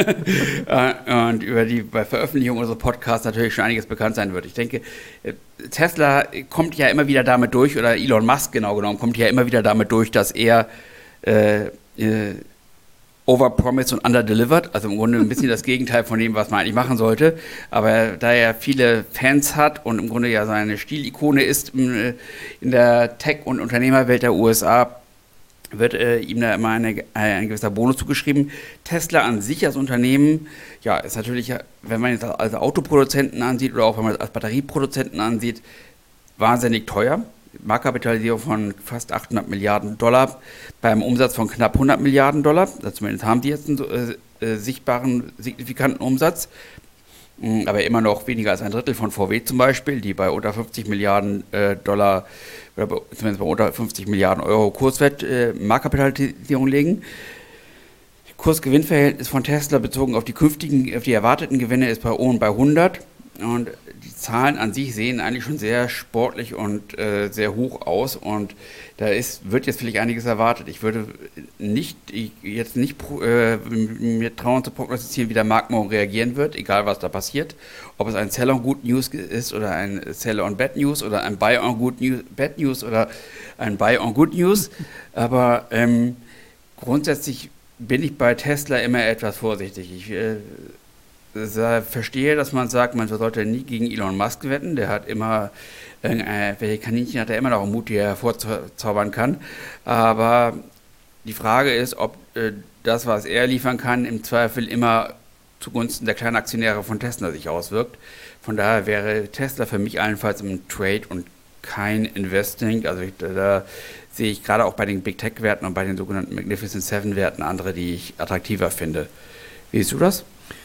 Und über die bei Veröffentlichung unseres Podcasts natürlich schon einiges bekannt sein wird. Ich denke, Tesla kommt ja immer wieder damit durch, oder Elon Musk genau genommen, kommt ja immer wieder damit durch, dass er overpromised und underdelivered, also im Grunde ein bisschen das Gegenteil von dem, was man eigentlich machen sollte. Aber da er viele Fans hat und im Grunde ja seine Stilikone ist in der Tech- und Unternehmerwelt der USA, wird ihm da immer ein gewisser Bonus zugeschrieben. Tesla an sich als Unternehmen, ja, ist natürlich, wenn man jetzt als Autoproduzenten ansieht oder auch wenn man es als Batterieproduzenten ansieht, wahnsinnig teuer. Marktkapitalisierung von fast 800 Milliarden Dollar beim Umsatz von knapp 100 Milliarden Dollar. Zumindest haben die jetzt einen sichtbaren, signifikanten Umsatz. Aber immer noch weniger als ein Drittel von VW zum Beispiel, die bei unter 50 Milliarden Dollar oder zumindest bei unter 50 Milliarden Euro Kurswert Marktkapitalisierung legen. Kursgewinnverhältnis von Tesla bezogen auf die erwarteten Gewinne ist bei 100. Und die Zahlen an sich sehen eigentlich schon sehr sportlich und sehr hoch aus. Und da wird jetzt vielleicht einiges erwartet. Ich würde mir trauen zu prognostizieren, wie der Markt morgen reagieren wird, egal was da passiert. Ob es ein Sell on Good News ist oder ein Sell on Bad News oder ein Buy on Good News, Bad News oder ein Buy on Good News. Aber grundsätzlich bin ich bei Tesla immer etwas vorsichtig. Ich verstehe, dass man sagt, man sollte nie gegen Elon Musk wetten. Der hat immer, welche Kaninchen hat er immer noch im Mut, die er hervorzaubern kann. Aber die Frage ist, ob das, was er liefern kann, im Zweifel immer zugunsten der kleinen Aktionäre von Tesla sich auswirkt. Von daher wäre Tesla für mich allenfalls im Trade und kein Investing. Also da sehe ich gerade auch bei den Big Tech-Werten und bei den sogenannten Magnificent Seven-Werten andere, die ich attraktiver finde. Wie siehst du das?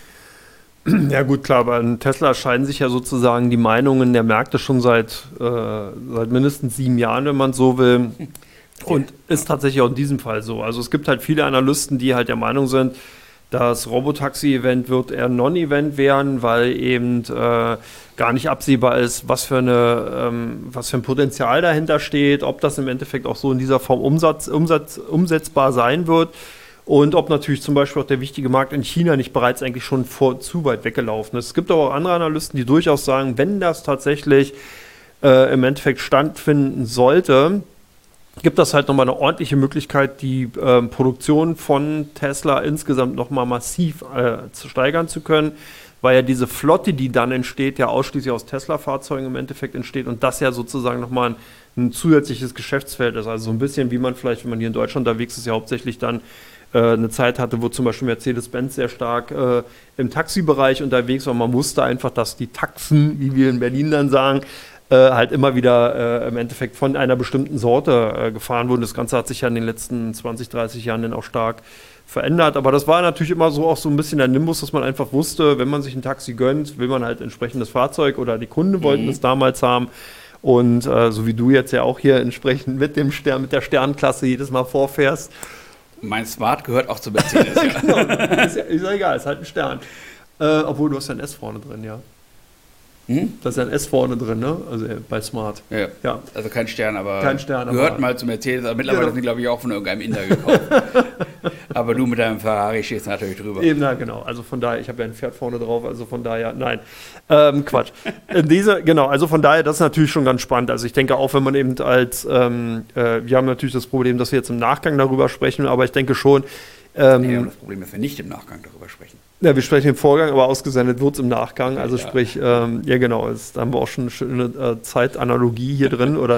Ja gut, klar, bei Tesla scheiden sich ja sozusagen die Meinungen der Märkte schon seit mindestens 7 Jahren, wenn man so will. Und ist tatsächlich auch in diesem Fall so. Also es gibt halt viele Analysten, die halt der Meinung sind, das Robotaxi-Event wird eher ein Non-Event werden, weil eben gar nicht absehbar ist, was für ein Potenzial dahinter steht, ob das im Endeffekt auch so in dieser Form umsetzbar sein wird und ob natürlich zum Beispiel auch der wichtige Markt in China nicht bereits eigentlich schon zu weit weggelaufen ist. Es gibt aber auch andere Analysten, die durchaus sagen, wenn das tatsächlich im Endeffekt stattfinden sollte, gibt das halt nochmal eine ordentliche Möglichkeit, die Produktion von Tesla insgesamt nochmal massiv steigern zu können, weil ja diese Flotte, die dann entsteht, ja ausschließlich aus Tesla-Fahrzeugen im Endeffekt entsteht und das ja sozusagen nochmal ein zusätzliches Geschäftsfeld ist. Also so ein bisschen wie man vielleicht, wenn man hier in Deutschland unterwegs ist, ja hauptsächlich dann eine Zeit hatte, wo zum Beispiel Mercedes-Benz sehr stark im Taxibereich unterwegs war. Man wusste einfach, dass die Taxen, wie wir in Berlin dann sagen, halt immer wieder im Endeffekt von einer bestimmten Sorte gefahren wurden. Das Ganze hat sich ja in den letzten 20, 30 Jahren dann auch stark verändert. Aber das war natürlich immer so auch so ein bisschen der Nimbus, dass man einfach wusste, wenn man sich ein Taxi gönnt, will man halt entsprechendes Fahrzeug oder die Kunden wollten es damals haben. Und so wie du jetzt ja auch hier entsprechend mit der Sternklasse jedes Mal vorfährst. Mein Smart gehört auch zu Mercedes, ja. Genau, ist ja egal, ist halt ein Stern. Obwohl du hast ja ein S vorne drin, ja. Da ist ja ein S vorne drin, ne? Also bei Smart. Ja. Also kein Stern, aber gehört mal zu Mercedes. Aber mittlerweile sind die, glaube ich, auch von irgendeinem Inder gekauft. Aber du mit deinem Ferrari stehst natürlich drüber. Eben, na genau. Also von daher, ich habe ja ein Pferd vorne drauf, also von daher, nein. Quatsch. Also von daher, das ist natürlich schon ganz spannend. Also ich denke auch, wenn man eben wir haben natürlich das Problem, dass wir jetzt im Nachgang darüber sprechen, aber ich denke schon. Das Problem ist, dass wir nicht im Nachgang darüber sprechen. Ja, wir sprechen im Vorgang, aber ausgesendet wird es im Nachgang. Also sprich, da haben wir auch schon eine schöne Zeitanalogie hier drin. Oder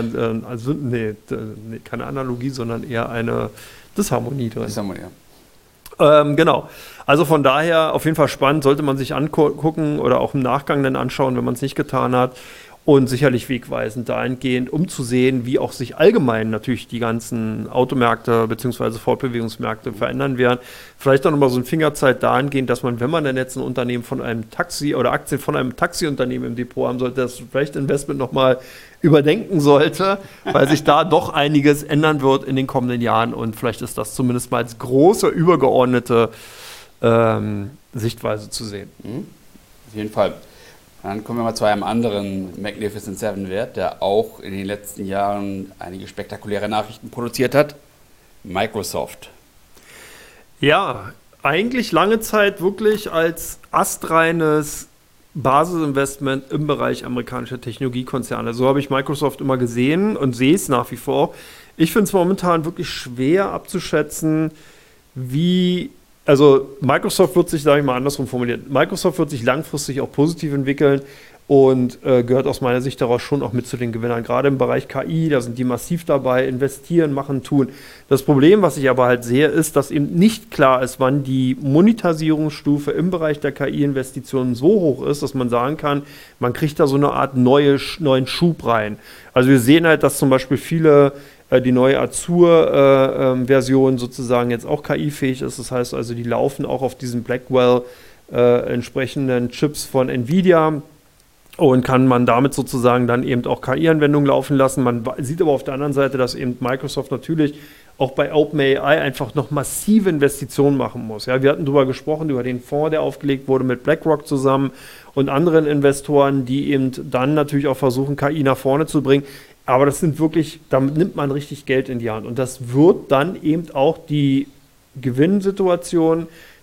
keine Analogie, sondern eher eine Disharmonie drin. Disharmonie, ja. Genau. Also von daher auf jeden Fall spannend, sollte man sich angucken oder auch im Nachgang dann anschauen, wenn man es nicht getan hat. Und sicherlich wegweisend dahingehend, um zu sehen, wie auch sich allgemein natürlich die ganzen Automärkte bzw. Fortbewegungsmärkte verändern werden. Vielleicht auch nochmal so ein Fingerzeig dahingehend, dass man, wenn man dann jetzt ein Unternehmen von einem Taxi oder Aktien von einem Taxiunternehmen im Depot haben sollte, das vielleicht Investment nochmal überdenken sollte, weil sich da doch einiges ändern wird in den kommenden Jahren und vielleicht ist das zumindest mal als große, übergeordnete Sichtweise zu sehen. Auf jeden Fall. Dann kommen wir mal zu einem anderen Magnificent Seven-Wert, der auch in den letzten Jahren einige spektakuläre Nachrichten produziert hat. Microsoft. Ja, eigentlich lange Zeit wirklich als astreines Basisinvestment im Bereich amerikanischer Technologiekonzerne. So habe ich Microsoft immer gesehen und sehe es nach wie vor. Ich finde es momentan wirklich schwer abzuschätzen, Also Microsoft wird sich, sage ich mal andersrum formuliert, Microsoft wird sich langfristig auch positiv entwickeln und gehört aus meiner Sicht daraus schon auch mit zu den Gewinnern. Gerade im Bereich KI, da sind die massiv dabei, investieren, machen, tun. Das Problem, was ich aber halt sehe, ist, dass eben nicht klar ist, wann die Monetarisierungsstufe im Bereich der KI-Investitionen so hoch ist, dass man sagen kann, man kriegt da so eine Art neuen Schub rein. Also wir sehen halt, dass zum Beispiel die neue Azure-Version sozusagen jetzt auch KI-fähig ist. Das heißt also, die laufen auch auf diesen Blackwell entsprechenden Chips von Nvidia und kann man damit sozusagen dann eben auch KI-Anwendungen laufen lassen. Man sieht aber auf der anderen Seite, dass eben Microsoft natürlich auch bei OpenAI einfach noch massive Investitionen machen muss. Ja, wir hatten darüber gesprochen, über den Fonds, der aufgelegt wurde mit BlackRock zusammen und anderen Investoren, die eben dann natürlich auch versuchen, KI nach vorne zu bringen. Aber das sind wirklich, damit nimmt man richtig Geld in die Hand. Und das wird dann eben auch die Gewinnsituation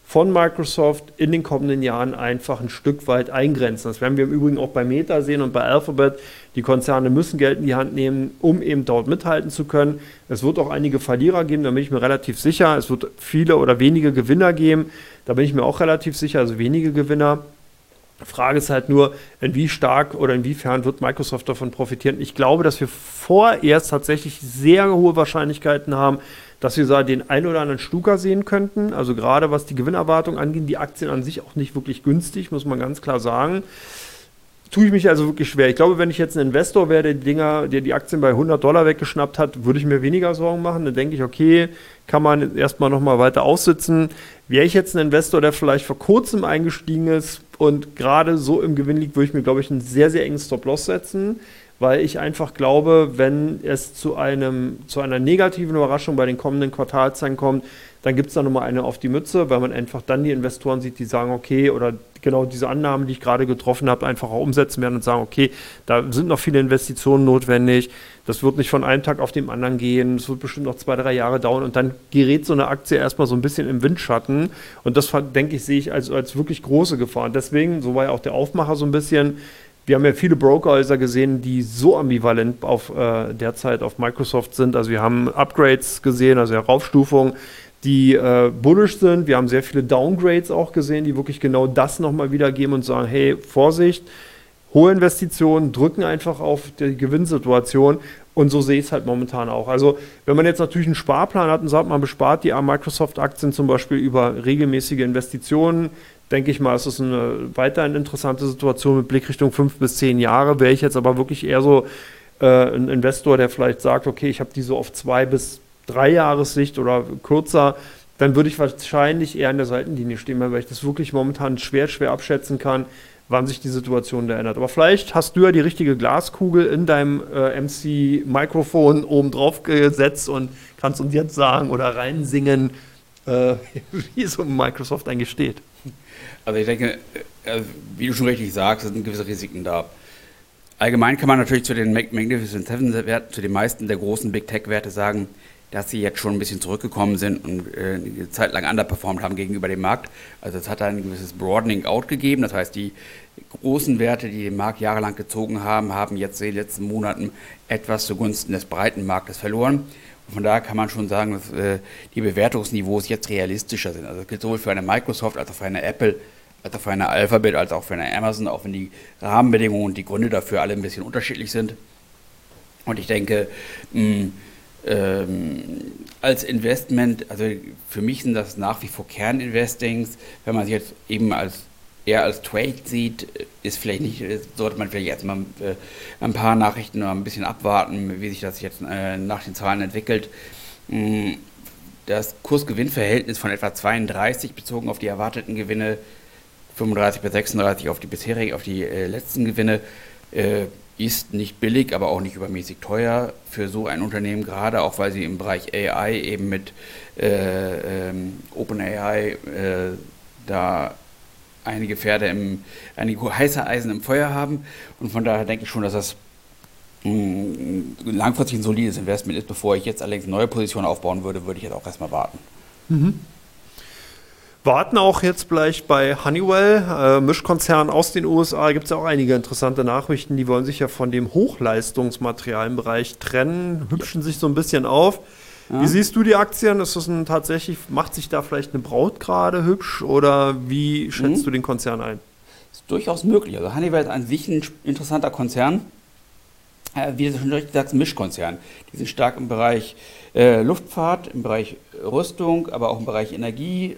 von Microsoft in den kommenden Jahren einfach ein Stück weit eingrenzen. Das werden wir im Übrigen auch bei Meta sehen und bei Alphabet. Die Konzerne müssen Geld in die Hand nehmen, um eben dort mithalten zu können. Es wird auch einige Verlierer geben, da bin ich mir relativ sicher. Es wird viele oder wenige Gewinner geben, da bin ich mir auch relativ sicher, also wenige Gewinner. Frage ist halt nur, wie stark oder inwiefern wird Microsoft davon profitieren. Ich glaube, dass wir vorerst tatsächlich sehr hohe Wahrscheinlichkeiten haben, dass wir da den ein oder anderen Stuka sehen könnten. Also gerade was die Gewinnerwartung angeht, die Aktien an sich auch nicht wirklich günstig, muss man ganz klar sagen. Tue ich mich also wirklich schwer. Ich glaube, wenn ich jetzt ein Investor wäre, der die Aktien bei $100 weggeschnappt hat, würde ich mir weniger Sorgen machen. Dann denke ich, okay, kann man erstmal nochmal weiter aussitzen. Wäre ich jetzt ein Investor, der vielleicht vor kurzem eingestiegen ist und gerade so im Gewinn liegt, würde ich mir, glaube ich, einen sehr, sehr engen Stop-Loss setzen, weil ich einfach glaube, wenn es zu einer negativen Überraschung bei den kommenden Quartalszahlen kommt, dann gibt es da nochmal eine auf die Mütze, weil man einfach dann die Investoren sieht, die sagen, okay, oder genau diese Annahmen, die ich gerade getroffen habe, einfach auch umsetzen werden und sagen, okay, da sind noch viele Investitionen notwendig, das wird nicht von einem Tag auf den anderen gehen, es wird bestimmt noch 2, 3 Jahre dauern und dann gerät so eine Aktie erstmal so ein bisschen im Windschatten und das, denke ich, sehe ich als wirklich große Gefahr. Und deswegen, so war ja auch der Aufmacher so ein bisschen, wir haben ja viele Brokerhäuser gesehen, die so ambivalent derzeit auf Microsoft sind. Also wir haben Upgrades gesehen, also Heraufstufungen, die bullish sind. Wir haben sehr viele Downgrades auch gesehen, die wirklich genau das nochmal wiedergeben und sagen, hey, Vorsicht, hohe Investitionen drücken einfach auf die Gewinnsituation. Und so sehe ich es halt momentan auch. Also wenn man jetzt natürlich einen Sparplan hat und sagt, man bespart die Microsoft-Aktien zum Beispiel über regelmäßige Investitionen, denke ich mal, ist das weiterhin interessante Situation mit Blick Richtung 5 bis 10 Jahre. Wäre ich jetzt aber wirklich eher so ein Investor, der vielleicht sagt, okay, ich habe die so auf 2 bis 3 Jahressicht oder kürzer, dann würde ich wahrscheinlich eher in der Seitenlinie stehen, weil ich das wirklich momentan schwer abschätzen kann, wann sich die Situation da ändert. Aber vielleicht hast du ja die richtige Glaskugel in deinem MC-Mikrofon oben drauf gesetzt und kannst uns jetzt sagen oder reinsingen, wie es um Microsoft eigentlich steht. Also ich denke, wie du schon richtig sagst, sind gewisse Risiken da. Allgemein kann man natürlich zu den Magnificent Seven-Werten, zu den meisten der großen Big Tech-Werte sagen, dass sie jetzt schon ein bisschen zurückgekommen sind und eine Zeit lang underperformt haben gegenüber dem Markt. Also es hat ein gewisses Broadening out gegeben. Das heißt, die großen Werte, die den Markt jahrelang gezogen haben, haben jetzt in den letzten Monaten etwas zugunsten des breiten Marktes verloren. Und von daher kann man schon sagen, dass die Bewertungsniveaus jetzt realistischer sind. Also das gilt sowohl für eine Microsoft als auch für eine Apple, als auch für eine Alphabet, als auch für eine Amazon, auch wenn die Rahmenbedingungen und die Gründe dafür alle ein bisschen unterschiedlich sind. Und ich denke, als Investment, also für mich sind das nach wie vor Kerninvestings. Wenn man sich jetzt eben eher als Trade sieht, ist vielleicht nicht, sollte man vielleicht jetzt mal ein paar Nachrichten noch ein bisschen abwarten, wie sich das jetzt nach den Zahlen entwickelt. Das Kurs-Gewinn-Verhältnis von etwa 32 bezogen auf die erwarteten Gewinne, 35 bis 36 auf die letzten Gewinne, ist nicht billig, aber auch nicht übermäßig teuer für so ein Unternehmen, gerade auch weil sie im Bereich AI eben mit OpenAI da einige heiße Eisen im Feuer haben. Und von daher denke ich schon, dass das langfristig ein solides Investment ist. Bevor ich jetzt allerdings neue Positionen aufbauen würde, würde ich jetzt auch erstmal warten. Mhm. Warten auch jetzt gleich bei Honeywell, Mischkonzern aus den USA, gibt es ja auch einige interessante Nachrichten, die wollen sich ja von dem Hochleistungsmaterialienbereich trennen, hübschen sich so ein bisschen auf. Ja. Wie siehst du die Aktien? Ist das macht sich da vielleicht eine Braut gerade hübsch oder wie schätzt du den Konzern ein? Ist durchaus möglich. Also Honeywell ist an sich ein interessanter Konzern. Wie du schon richtig sagst, Mischkonzern. Die sind stark im Bereich Luftfahrt, im Bereich Rüstung, aber auch im Bereich Energie.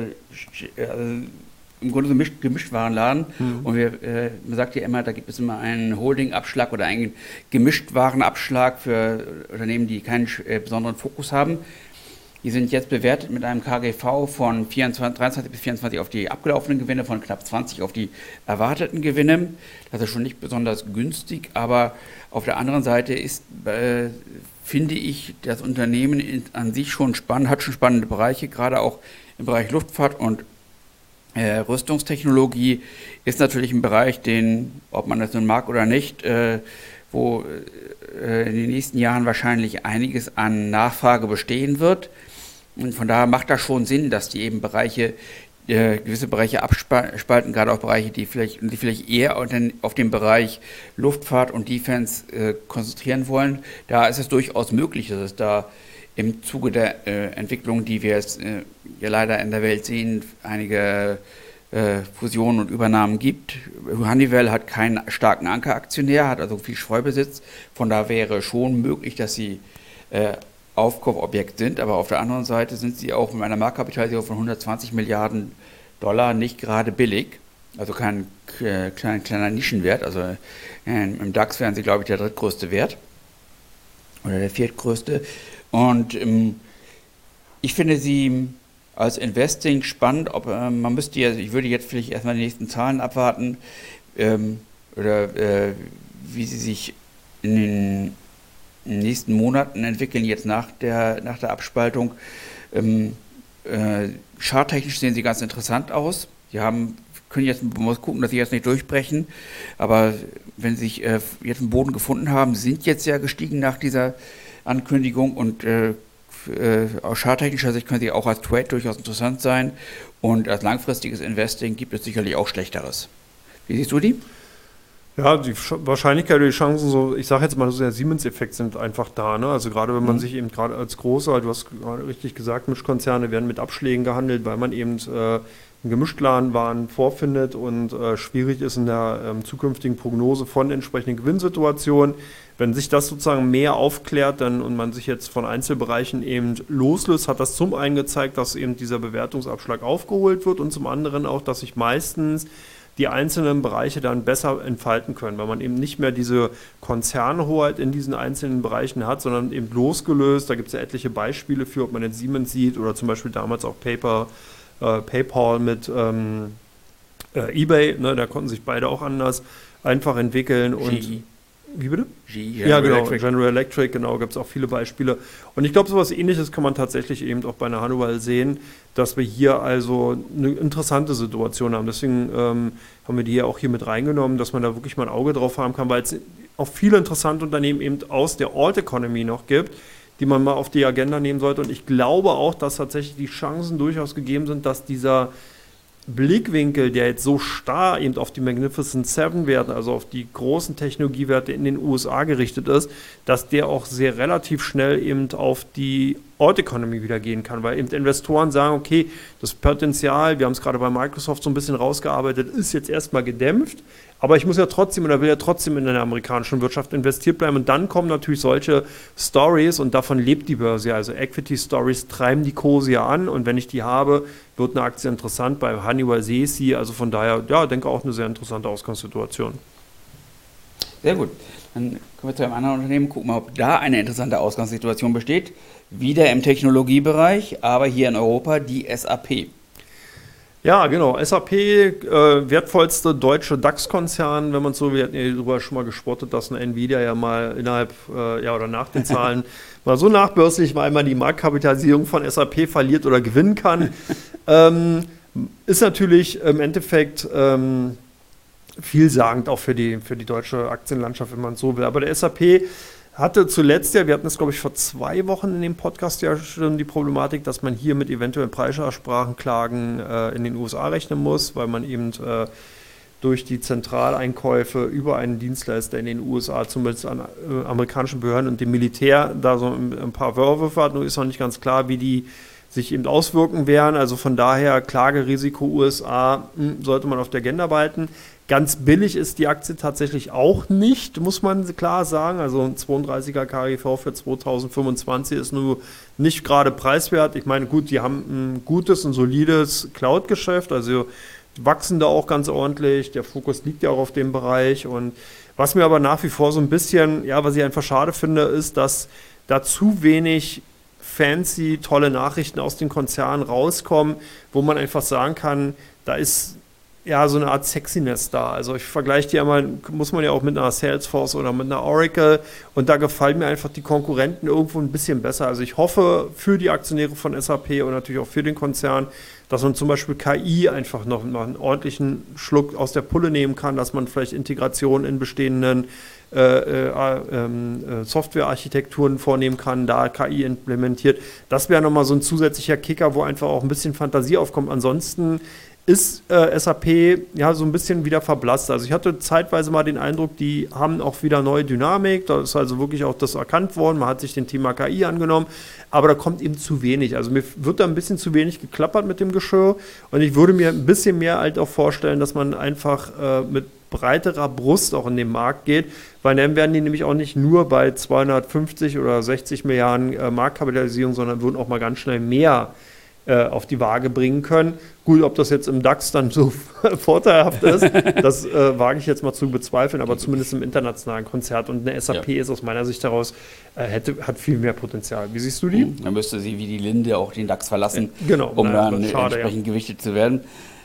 Im Grunde so ein Gemischtwarenladen. Und man sagt ja immer, da gibt es immer einen Holding-Abschlag oder einen Gemischtwarenabschlag für Unternehmen, die keinen besonderen Fokus haben. Die sind jetzt bewertet mit einem KGV von 23 bis 24 auf die abgelaufenen Gewinne, von knapp 20 auf die erwarteten Gewinne. Das ist schon nicht besonders günstig, aber auf der anderen Seite finde ich, das Unternehmen an sich schon spannend, hat schon spannende Bereiche, gerade auch im Bereich Luftfahrt und Rüstungstechnologie ist natürlich ein Bereich, ob man das nun mag oder nicht, wo in den nächsten Jahren wahrscheinlich einiges an Nachfrage bestehen wird. Und von daher macht das schon Sinn, dass die eben Bereiche, gewisse Bereiche abspalten, gerade auch Bereiche, die vielleicht eher auf den Bereich Luftfahrt und Defense konzentrieren wollen. Da ist es durchaus möglich, dass es da im Zuge der Entwicklung, die wir jetzt ja leider in der Welt sehen, einige Fusionen und Übernahmen gibt. Honeywell hat keinen starken Ankeraktionär, hat also viel Streubesitz. Von da wäre schon möglich, dass sie Aufkaufobjekt sind, aber auf der anderen Seite sind sie auch mit einer Marktkapitalisierung von 120 Milliarden Dollar nicht gerade billig, also kein kleiner Nischenwert, also im DAX wären sie, glaube ich, der drittgrößte Wert oder der viertgrößte. Und ich finde sie als Investing spannend, man müsste ja, ich würde jetzt vielleicht erstmal die nächsten Zahlen abwarten, oder wie sie sich in den nächsten Monaten entwickeln, jetzt nach der Abspaltung. Charttechnisch sehen sie ganz interessant aus. Man muss gucken, dass sie jetzt nicht durchbrechen, aber wenn sie sich jetzt einen Boden gefunden haben, sind jetzt ja gestiegen nach dieser Ankündigung und aus charttechnischer Sicht können sie auch als Trade durchaus interessant sein und als langfristiges Investing gibt es sicherlich auch Schlechteres. Wie siehst du die? Ja, die Wahrscheinlichkeit oder die Chancen, so, ich sage jetzt mal, so der Siemens-Effekt sind einfach da. Ne? Also gerade wenn man sich eben gerade als großer, du hast gerade richtig gesagt, Mischkonzerne werden mit Abschlägen gehandelt, weil man eben einen Gemischtwarenwaren vorfindet und schwierig ist in der zukünftigen Prognose von entsprechenden Gewinnsituationen. Wenn sich das sozusagen mehr aufklärt und man sich jetzt von Einzelbereichen eben loslöst, hat das zum einen gezeigt, dass eben dieser Bewertungsabschlag aufgeholt wird und zum anderen auch, dass sich meistens die einzelnen Bereiche dann besser entfalten können, weil man eben nicht mehr diese Konzernhoheit in diesen einzelnen Bereichen hat, sondern eben losgelöst. Da gibt es ja etliche Beispiele für, ob man jetzt Siemens sieht oder zum Beispiel damals auch PayPal mit eBay, ne, da konnten sich beide auch anders einfach entwickeln. Und wie bitte? Ja, genau, General Electric, genau, gibt es auch viele Beispiele. Und ich glaube, so etwas Ähnliches kann man tatsächlich eben auch bei einer Honeywell sehen, dass wir hier also eine interessante Situation haben. Deswegen haben wir die ja auch hier mit reingenommen, dass man da wirklich mal ein Auge drauf haben kann, weil es auch viele interessante Unternehmen eben aus der Alt Economy noch gibt, die man mal auf die Agenda nehmen sollte. Und ich glaube auch, dass tatsächlich die Chancen durchaus gegeben sind, dass dieser Blickwinkel, der jetzt so starr eben auf die Magnificent Seven Werte, also auf die großen Technologiewerte in den USA gerichtet ist, dass der auch sehr relativ schnell eben auf die Alt Economy wieder gehen kann, weil eben Investoren sagen, okay, das Potenzial, wir haben es gerade bei Microsoft so ein bisschen rausgearbeitet, ist jetzt erstmal gedämpft, aber ich muss ja trotzdem oder will ja trotzdem in der amerikanischen Wirtschaft investiert bleiben und dann kommen natürlich solche Stories und davon lebt die Börse ja, also Equity Stories treiben die Kurse ja an und wenn ich die habe, wird eine Aktie interessant, bei Honeywell sehe ich sie, also von daher, ja, denke auch eine sehr interessante Ausgangssituation. Sehr gut, dann kommen wir zu einem anderen Unternehmen, gucken mal, ob da eine interessante Ausgangssituation besteht, wieder im Technologiebereich, aber hier in Europa die SAP. Ja, genau. SAP, wertvollste deutsche DAX-Konzern, wenn man so, wir hatten ja darüber schon mal gespottet, dass eine Nvidia ja mal innerhalb oder nach den Zahlen mal so nachbörslich mal einmal die Marktkapitalisierung von SAP verliert oder gewinnen kann. Ist natürlich im Endeffekt vielsagend auch für die deutsche Aktienlandschaft, wenn man so will. Aber der SAP hatte zuletzt ja, wir hatten es glaube ich vor 2 Wochen in dem Podcast ja schon die Problematik, dass man hier mit eventuellen Preisabsprachenklagen in den USA rechnen muss, weil man eben durch die Zentraleinkäufe über einen Dienstleister in den USA, zumindest an amerikanischen Behörden und dem Militär, da so ein paar Vorwürfe hat. Nur ist noch nicht ganz klar, wie die sich eben auswirken werden. Also von daher Klagerisiko USA sollte man auf der Agenda behalten. Ganz billig ist die Aktie tatsächlich auch nicht, muss man klar sagen. Also ein 32er KGV für 2025 ist nur nicht gerade preiswert. Ich meine, gut, die haben ein gutes und solides Cloud-Geschäft, also wachsen da auch ganz ordentlich. Der Fokus liegt ja auch auf dem Bereich. Und was mir aber nach wie vor so ein bisschen, ja, was ich einfach schade finde, ist, dass da zu wenig fancy, tolle Nachrichten aus den Konzernen rauskommen, wo man einfach sagen kann, da ist ja, so eine Art Sexiness da. Also ich vergleiche die einmal, muss man ja auch mit einer Salesforce oder mit einer Oracle, und da gefallen mir einfach die Konkurrenten irgendwo ein bisschen besser. Also ich hoffe für die Aktionäre von SAP und natürlich auch für den Konzern, dass man zum Beispiel KI einfach noch mal einen ordentlichen Schluck aus der Pulle nehmen kann, dass man vielleicht Integration in bestehenden Softwarearchitekturen vornehmen kann, da KI implementiert. Das wäre nochmal so ein zusätzlicher Kicker, wo einfach auch ein bisschen Fantasie aufkommt. Ansonsten ist SAP ja so ein bisschen wieder verblasst. Also ich hatte zeitweise mal den Eindruck, die haben auch wieder neue Dynamik. Da ist also wirklich auch das erkannt worden. Man hat sich dem Thema KI angenommen, aber da kommt eben zu wenig. Also mir wird da ein bisschen zu wenig geklappert mit dem Geschirr, und ich würde mir ein bisschen mehr halt auch vorstellen, dass man einfach mit breiterer Brust auch in den Markt geht, weil dann werden die nämlich auch nicht nur bei 250 oder 60 Milliarden Marktkapitalisierung, sondern würden auch mal ganz schnell mehr auf die Waage bringen können. Gut, ob das jetzt im DAX dann so vorteilhaft ist, das wage ich jetzt mal zu bezweifeln, aber zumindest im internationalen Konzert. Und eine SAP ist aus meiner Sicht daraus, hat viel mehr Potenzial. Wie siehst du die? Dann müsste sie wie die Linde auch den DAX verlassen, genau, um dann entsprechend gewichtet zu werden.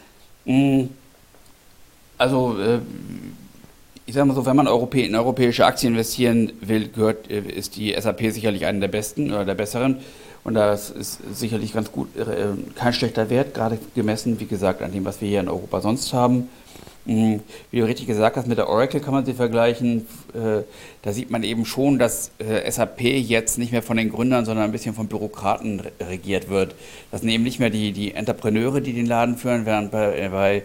Also, ich sage mal so, wenn man in europäische Aktien investieren will, ist die SAP sicherlich eine der besten oder der besseren. Und das ist sicherlich ganz gut, kein schlechter Wert, gerade gemessen, wie gesagt, an dem, was wir hier in Europa sonst haben. Wie du richtig gesagt hast, mit der Oracle kann man sie vergleichen. Da sieht man eben schon, dass SAP jetzt nicht mehr von den Gründern, sondern ein bisschen von Bürokraten regiert wird. Das sind eben nicht mehr die Entrepreneure, die den Laden führen, während bei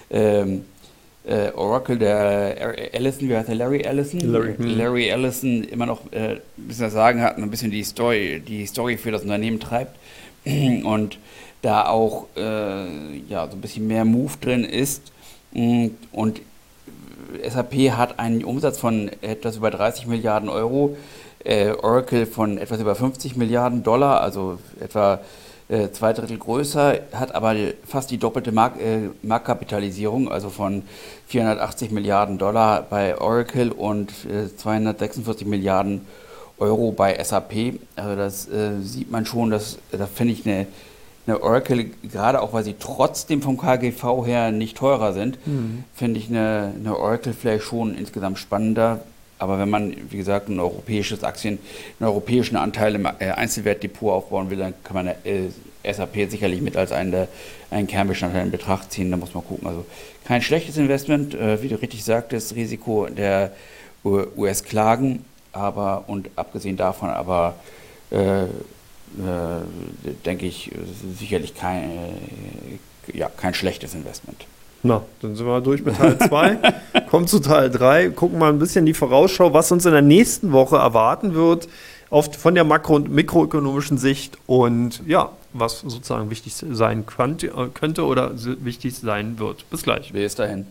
Oracle, der Ellison, wie heißt der, Larry Ellison? Larry Ellison immer noch ein bisschen das Sagen hat und ein bisschen die Story für das Unternehmen treibt und da auch so ein bisschen mehr Move drin ist, und SAP hat einen Umsatz von etwas über 30 Milliarden Euro, Oracle von etwas über 50 Milliarden Dollar, also etwa 2/3 größer, hat aber fast die doppelte Marktkapitalisierung, also von 480 Milliarden Dollar bei Oracle und 246 Milliarden Euro bei SAP. Also das sieht man schon, da finde ich eine Oracle, gerade auch weil sie trotzdem vom KGV her nicht teurer sind, finde ich eine Oracle vielleicht schon insgesamt spannender. Aber wenn man, wie gesagt, einen europäischen Anteil im Einzelwertdepot aufbauen will, dann kann man SAP sicherlich mit als einen Kernbestandteil in Betracht ziehen. Da muss man gucken. Also kein schlechtes Investment, wie du richtig sagtest, Risiko der US-Klagen, und abgesehen davon denke ich, sicherlich kein schlechtes Investment. Na, dann sind wir durch mit Teil 2. Kommen zu Teil 3. Gucken mal ein bisschen die Vorausschau, was uns in der nächsten Woche erwarten wird, von der makro- und mikroökonomischen Sicht, und ja, was sozusagen wichtig sein könnte oder wichtig sein wird. Bis gleich. Bis dahin.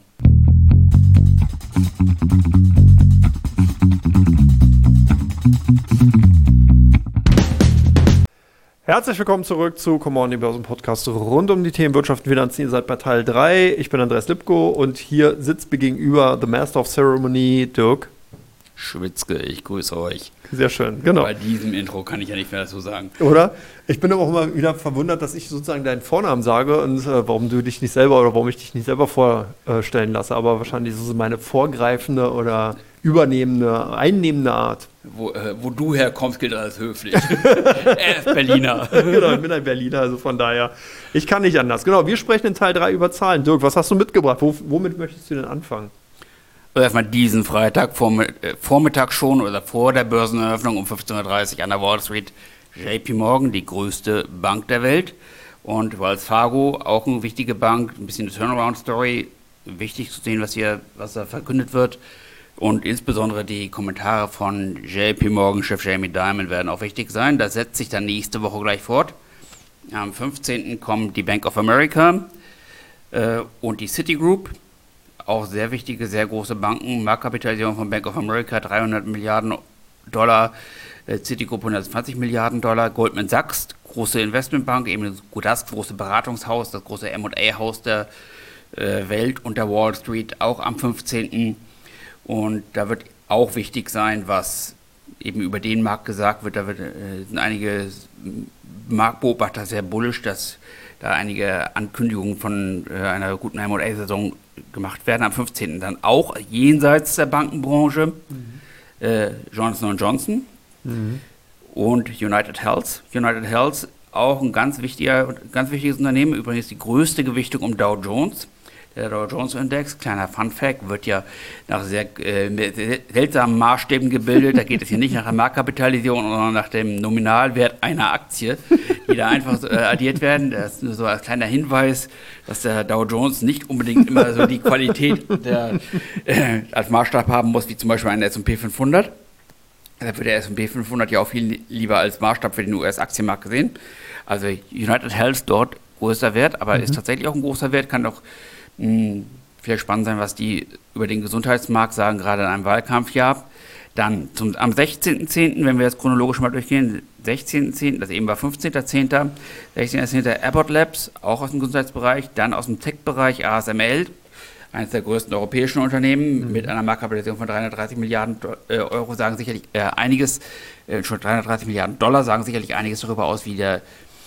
Herzlich willkommen zurück zu Come On, dem Börsen-Podcast rund um die Themen Wirtschaft und Finanzen. Ihr seid bei Teil 3. Ich bin Andreas Lipko und hier sitzt mir gegenüber The Master of Ceremony, Dirk Schwitzke, ich grüße euch. Sehr schön, genau. Bei diesem Intro kann ich ja nicht mehr dazu sagen. Oder? Ich bin aber auch immer wieder verwundert, dass ich sozusagen deinen Vornamen sage und warum ich dich nicht selber vorstellen lasse. Aber wahrscheinlich ist es meine vorgreifende oder einnehmende Art. Wo du herkommst, gilt als höflich. Er ist Berliner. Genau, ich bin ein Berliner, also von daher, ich kann nicht anders. Genau, wir sprechen in Teil 3 über Zahlen. Dirk, was hast du mitgebracht? Womit möchtest du denn anfangen? Also erstmal diesen Freitag Vormittag schon oder vor der Börseneröffnung um 15:30 Uhr an der Wall Street JP Morgan, die größte Bank der Welt, und Wells Fargo, auch eine wichtige Bank, ein bisschen eine Turnaround-Story, wichtig zu sehen, was da verkündet wird, und insbesondere die Kommentare von JP Morgan-Chef Jamie Dimon werden auch wichtig sein. Das setzt sich dann nächste Woche gleich fort. Am 15. kommt die Bank of America und die Citigroup. Auch sehr wichtige, sehr große Banken. Marktkapitalisierung von Bank of America 300 Milliarden Dollar, Citigroup 120 Milliarden Dollar, Goldman Sachs, große Investmentbank, eben das große Beratungshaus, das große M&A-Haus der Welt und der Wall Street, auch am 15. Und da wird auch wichtig sein, was eben über den Markt gesagt wird. Da sind einige Marktbeobachter sehr bullisch, dass da einige Ankündigungen von einer guten M&A-Saison gemacht werden. Am 15. dann auch jenseits der Bankenbranche Johnson & Johnson und United Health. United Health auch ein ganz wichtiges Unternehmen, übrigens die größte Gewichtung um Dow Jones. Der Dow Jones Index, kleiner Funfact, wird ja nach sehr seltsamen Maßstäben gebildet. Da geht es hier nicht nach der Marktkapitalisierung, sondern nach dem Nominalwert einer Aktie, die da einfach addiert werden. Das ist nur so als kleiner Hinweis, dass der Dow Jones nicht unbedingt immer so die Qualität als Maßstab haben muss, wie zum Beispiel ein S&P 500. Da wird der S&P 500 ja auch viel lieber als Maßstab für den US-Aktienmarkt gesehen. Also United Health dort größter Wert, aber ist tatsächlich auch ein großer Wert, kann auch vielleicht spannend sein, was die über den Gesundheitsmarkt sagen, gerade in einem Wahlkampfjahr. Dann am 16.10., wenn wir jetzt chronologisch mal durchgehen, 16.10., das eben war 15.10., 16.10. Abbott Labs, auch aus dem Gesundheitsbereich, dann aus dem Tech-Bereich ASML, eines der größten europäischen Unternehmen mit einer Marktkapitalisierung von 330 Milliarden Euro, sagen sicherlich einiges, schon 330 Milliarden Dollar, sagen sicherlich einiges darüber aus, wie der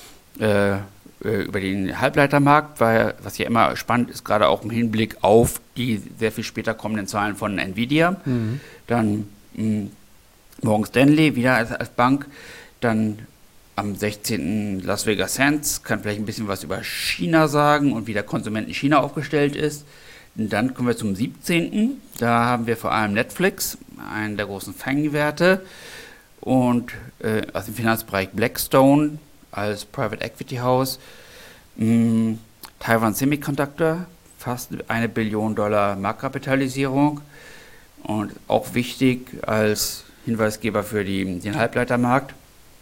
über den Halbleitermarkt, weil was ja immer spannend ist, gerade auch im Hinblick auf die sehr viel später kommenden Zahlen von Nvidia. Dann Morgan Stanley wieder als Bank. Dann am 16. Las Vegas Sands, kann vielleicht ein bisschen was über China sagen und wie der Konsument in China aufgestellt ist. Und dann kommen wir zum 17. Da haben wir vor allem Netflix, einen der großen Fangwerte, und aus dem Finanzbereich Blackstone als Private Equity House, Taiwan Semiconductor, fast $1 Billion Marktkapitalisierung und auch wichtig als Hinweisgeber für den Halbleitermarkt.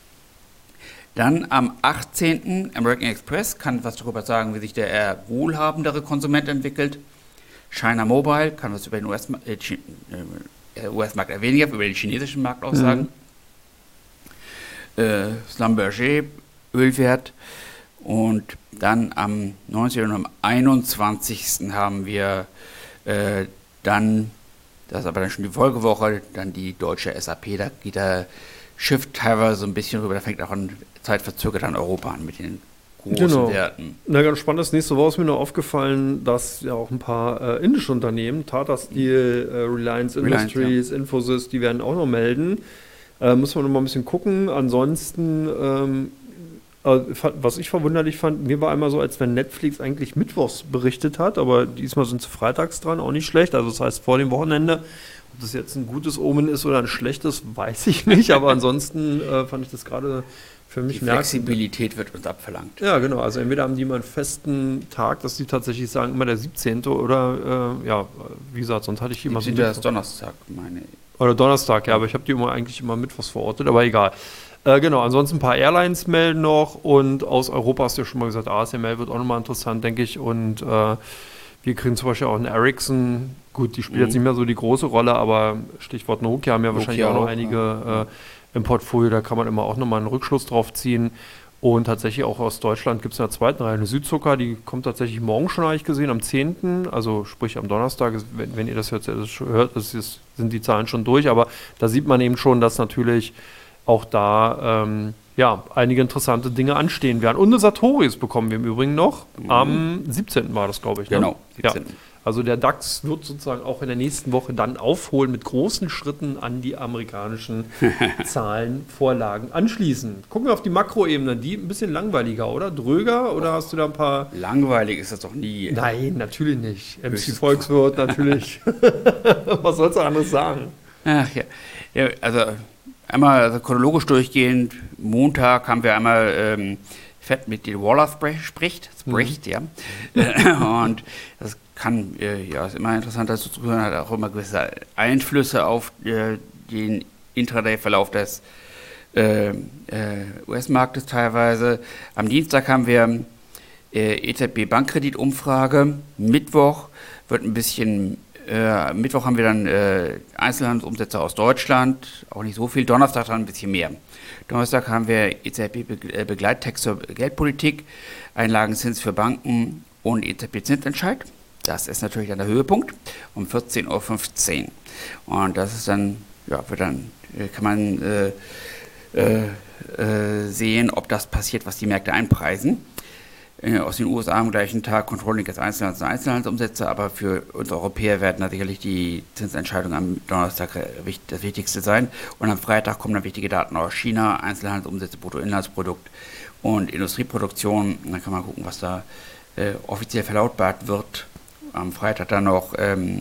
Dann am 18. American Express, kann was darüber sagen, wie sich der eher wohlhabendere Konsument entwickelt. China Mobile, kann was über den US-Markt eher weniger, über den chinesischen Markt auch sagen. Schlumberger, Ölwert. Und dann am 19. und am 21. haben wir dann, das ist aber dann schon die Folgewoche, dann die deutsche SAP, da geht der Shift teilweise so ein bisschen rüber, da fängt auch an zeitverzögert an Europa an mit den großen Werten. Na, ganz spannend, das nächste Woche ist mir noch aufgefallen, dass ja auch ein paar indische Unternehmen, Tata Steel, Reliance Industries, ja. Infosys, die werden auch noch melden. Muss man noch mal ein bisschen gucken. Ansonsten, was ich verwunderlich fand, mir war einmal so, als wenn Netflix eigentlich mittwochs berichtet hat, aber diesmal sind sie freitags dran, auch nicht schlecht. Also das heißt vor dem Wochenende. Ob das jetzt ein gutes Omen ist oder ein schlechtes, weiß ich nicht. Aber ansonsten fand ich das gerade für mich merkwürdig. Flexibilität wird uns abverlangt. Ja, genau. Also entweder haben die mal einen festen Tag, dass die tatsächlich sagen, immer der 17. oder, ja, wie gesagt, sonst hatte ich immer so... Das Donnerstag, meine ich. Oder Donnerstag, ja, aber ich habe die eigentlich immer mittwochs verortet, aber egal. Genau, ansonsten ein paar Airlines melden noch und aus Europa hast du ja schon mal gesagt, ASML wird auch nochmal interessant, denke ich, und wir kriegen zum Beispiel auch einen Ericsson, gut, die spielt jetzt nicht mehr so die große Rolle, aber Stichwort Nokia haben ja wahrscheinlich auch noch einige im Portfolio, da kann man immer auch nochmal einen Rückschluss drauf ziehen. Und tatsächlich auch aus Deutschland gibt es in der zweiten Reihe eine Südzucker, die kommt tatsächlich morgen schon, habe ich gesehen, am 10., also sprich am Donnerstag, wenn ihr das jetzt hört, sind die Zahlen schon durch, aber da sieht man eben schon, dass natürlich auch da ja, einige interessante Dinge anstehen werden. Und eine Sartorius bekommen wir im Übrigen noch, am 17. war das, glaube ich. Ne? Genau, 17. Ja. Also der DAX wird sozusagen auch in der nächsten Woche dann aufholen mit großen Schritten an die amerikanischen Zahlenvorlagen anschließen. Gucken wir auf die Makroebene, die ein bisschen langweiliger, oder? Dröger, oder hast du da ein paar... Langweilig ist das doch nie. Nein, natürlich nicht. MC Volkswirt natürlich. Was sollst du anderes sagen? Ach ja, ja, also einmal chronologisch durchgehend. Montag haben wir einmal Fed mit den Waller spricht, ja. Und das kann, ja, ist immer interessant, dazu zu hören, hat auch immer gewisse Einflüsse auf den Intraday-Verlauf des US-Marktes teilweise. Am Dienstag haben wir EZB-Bankkreditumfrage. Mittwoch wird ein bisschen, Mittwoch haben wir dann Einzelhandelsumsätze aus Deutschland, auch nicht so viel. Donnerstag dann ein bisschen mehr. Donnerstag haben wir EZB-Begleittext zur Geldpolitik, Einlagenzins für Banken und EZB-Zinsentscheid. Das ist natürlich dann der Höhepunkt um 14:15 Uhr. Und das ist dann, ja, kann man sehen, ob das passiert, was die Märkte einpreisen. aus den USA am gleichen Tag Controlling des Einzelhandels und Einzelhandelsumsätze, aber für uns Europäer werden da sicherlich die Zinsentscheidungen am Donnerstag das Wichtigste sein. Und am Freitag kommen dann wichtige Daten aus China, Einzelhandelsumsätze, Bruttoinlandsprodukt und Industrieproduktion. Und dann kann man gucken, was da offiziell verlautbart wird. Am Freitag dann noch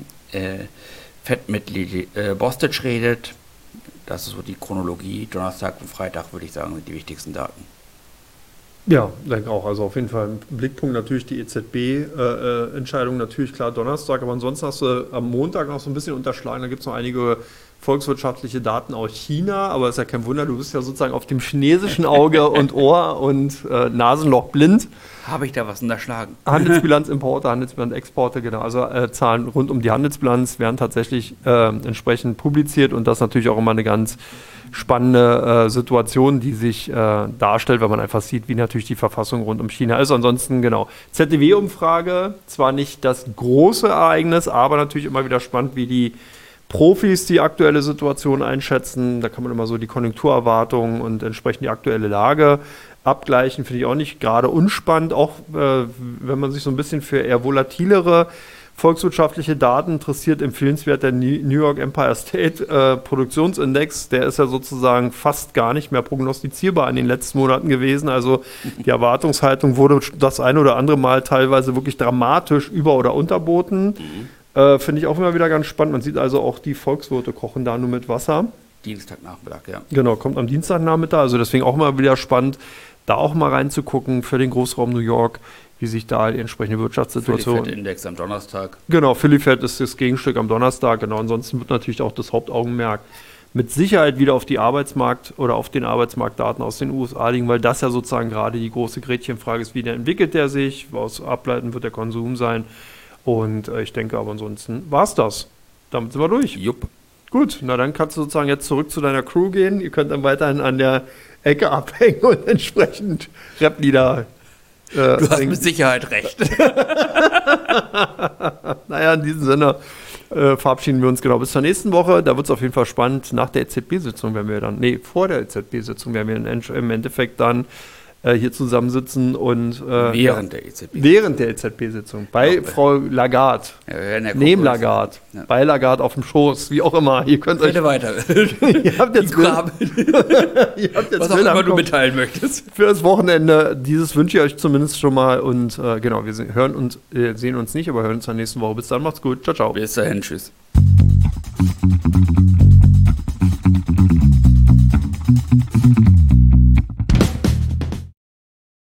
Fed-Mitglied Bostic redet. Das ist so die Chronologie. Donnerstag und Freitag, würde ich sagen, sind die wichtigsten Daten. Ja, denke auch. Also auf jeden Fall im Blickpunkt natürlich die EZB-Entscheidung, natürlich klar Donnerstag, aber ansonsten hast du am Montag noch so ein bisschen unterschlagen, da gibt es noch einige volkswirtschaftliche Daten aus China, aber ist ja kein Wunder, du bist ja sozusagen auf dem chinesischen Auge und Ohr und Nasenloch blind. Habe ich da was unterschlagen? Handelsbilanz Importe, Handelsbilanz Exporte, genau. Also Zahlen rund um die Handelsbilanz werden tatsächlich entsprechend publiziert und das natürlich auch immer eine ganz spannende Situation, die sich darstellt, wenn man einfach sieht, wie natürlich die Verfassung rund um China ist. Ansonsten, genau, ZDW-Umfrage, zwar nicht das große Ereignis, aber natürlich immer wieder spannend, wie die Profis die aktuelle Situation einschätzen. Da kann man immer so die Konjunkturerwartungen und entsprechend die aktuelle Lage abgleichen. Finde ich auch nicht gerade unspannend, auch wenn man sich so ein bisschen für eher volatilere volkswirtschaftliche Daten interessiert, empfehlenswert der New York Empire State Produktionsindex. Der ist ja sozusagen fast gar nicht mehr prognostizierbar in den letzten Monaten gewesen. Also die Erwartungshaltung wurde das ein oder andere Mal teilweise wirklich dramatisch über- oder unterboten. Finde ich auch immer wieder ganz spannend. Man sieht also auch, die Volkswirte kochen da nur mit Wasser. Dienstagnachmittag, ja. Genau, kommt am Dienstagnachmittag. Also deswegen auch immer wieder spannend, da auch mal reinzugucken für den Großraum New York, wie sich da die entsprechende Wirtschaftssituation... Philly-Fed-Index am Donnerstag. Genau, Philly-Fed ist das Gegenstück am Donnerstag. Genau, ansonsten wird natürlich auch das Hauptaugenmerk mit Sicherheit wieder auf die Arbeitsmarkt- oder auf den Arbeitsmarktdaten aus den USA liegen, weil das ja sozusagen gerade die große Gretchenfrage ist, wie der entwickelt der sich, was ableiten wird der Konsum sein. Und ich denke aber ansonsten war es das. Damit sind wir durch. Jupp. Gut, na dann kannst du sozusagen jetzt zurück zu deiner Crew gehen. Ihr könnt dann weiterhin an der Ecke abhängen und entsprechend Rap-Lieder du hast mit Sicherheit recht. Naja, in diesem Sinne verabschieden wir uns genau bis zur nächsten Woche. Da wird es auf jeden Fall spannend. Nach der EZB-Sitzung werden wir dann, vor der EZB-Sitzung werden wir im Endeffekt dann hier zusammensitzen und während der EZB-Sitzung. Während der EZB-Sitzung. Bei Frau Lagarde. Neben Lagarde. Ja. Bei Lagarde auf dem Schoß, wie auch immer. Ihr könnt euch weiter. Ihr habt jetzt was auch immer du mitteilen möchtest. Für das Wochenende. Dieses wünsche ich euch zumindest schon mal. Und genau, wir hören und sehen uns nicht, aber hören uns dann nächste Woche. Bis dann, macht's gut. Ciao, ciao. Bis dahin, tschüss.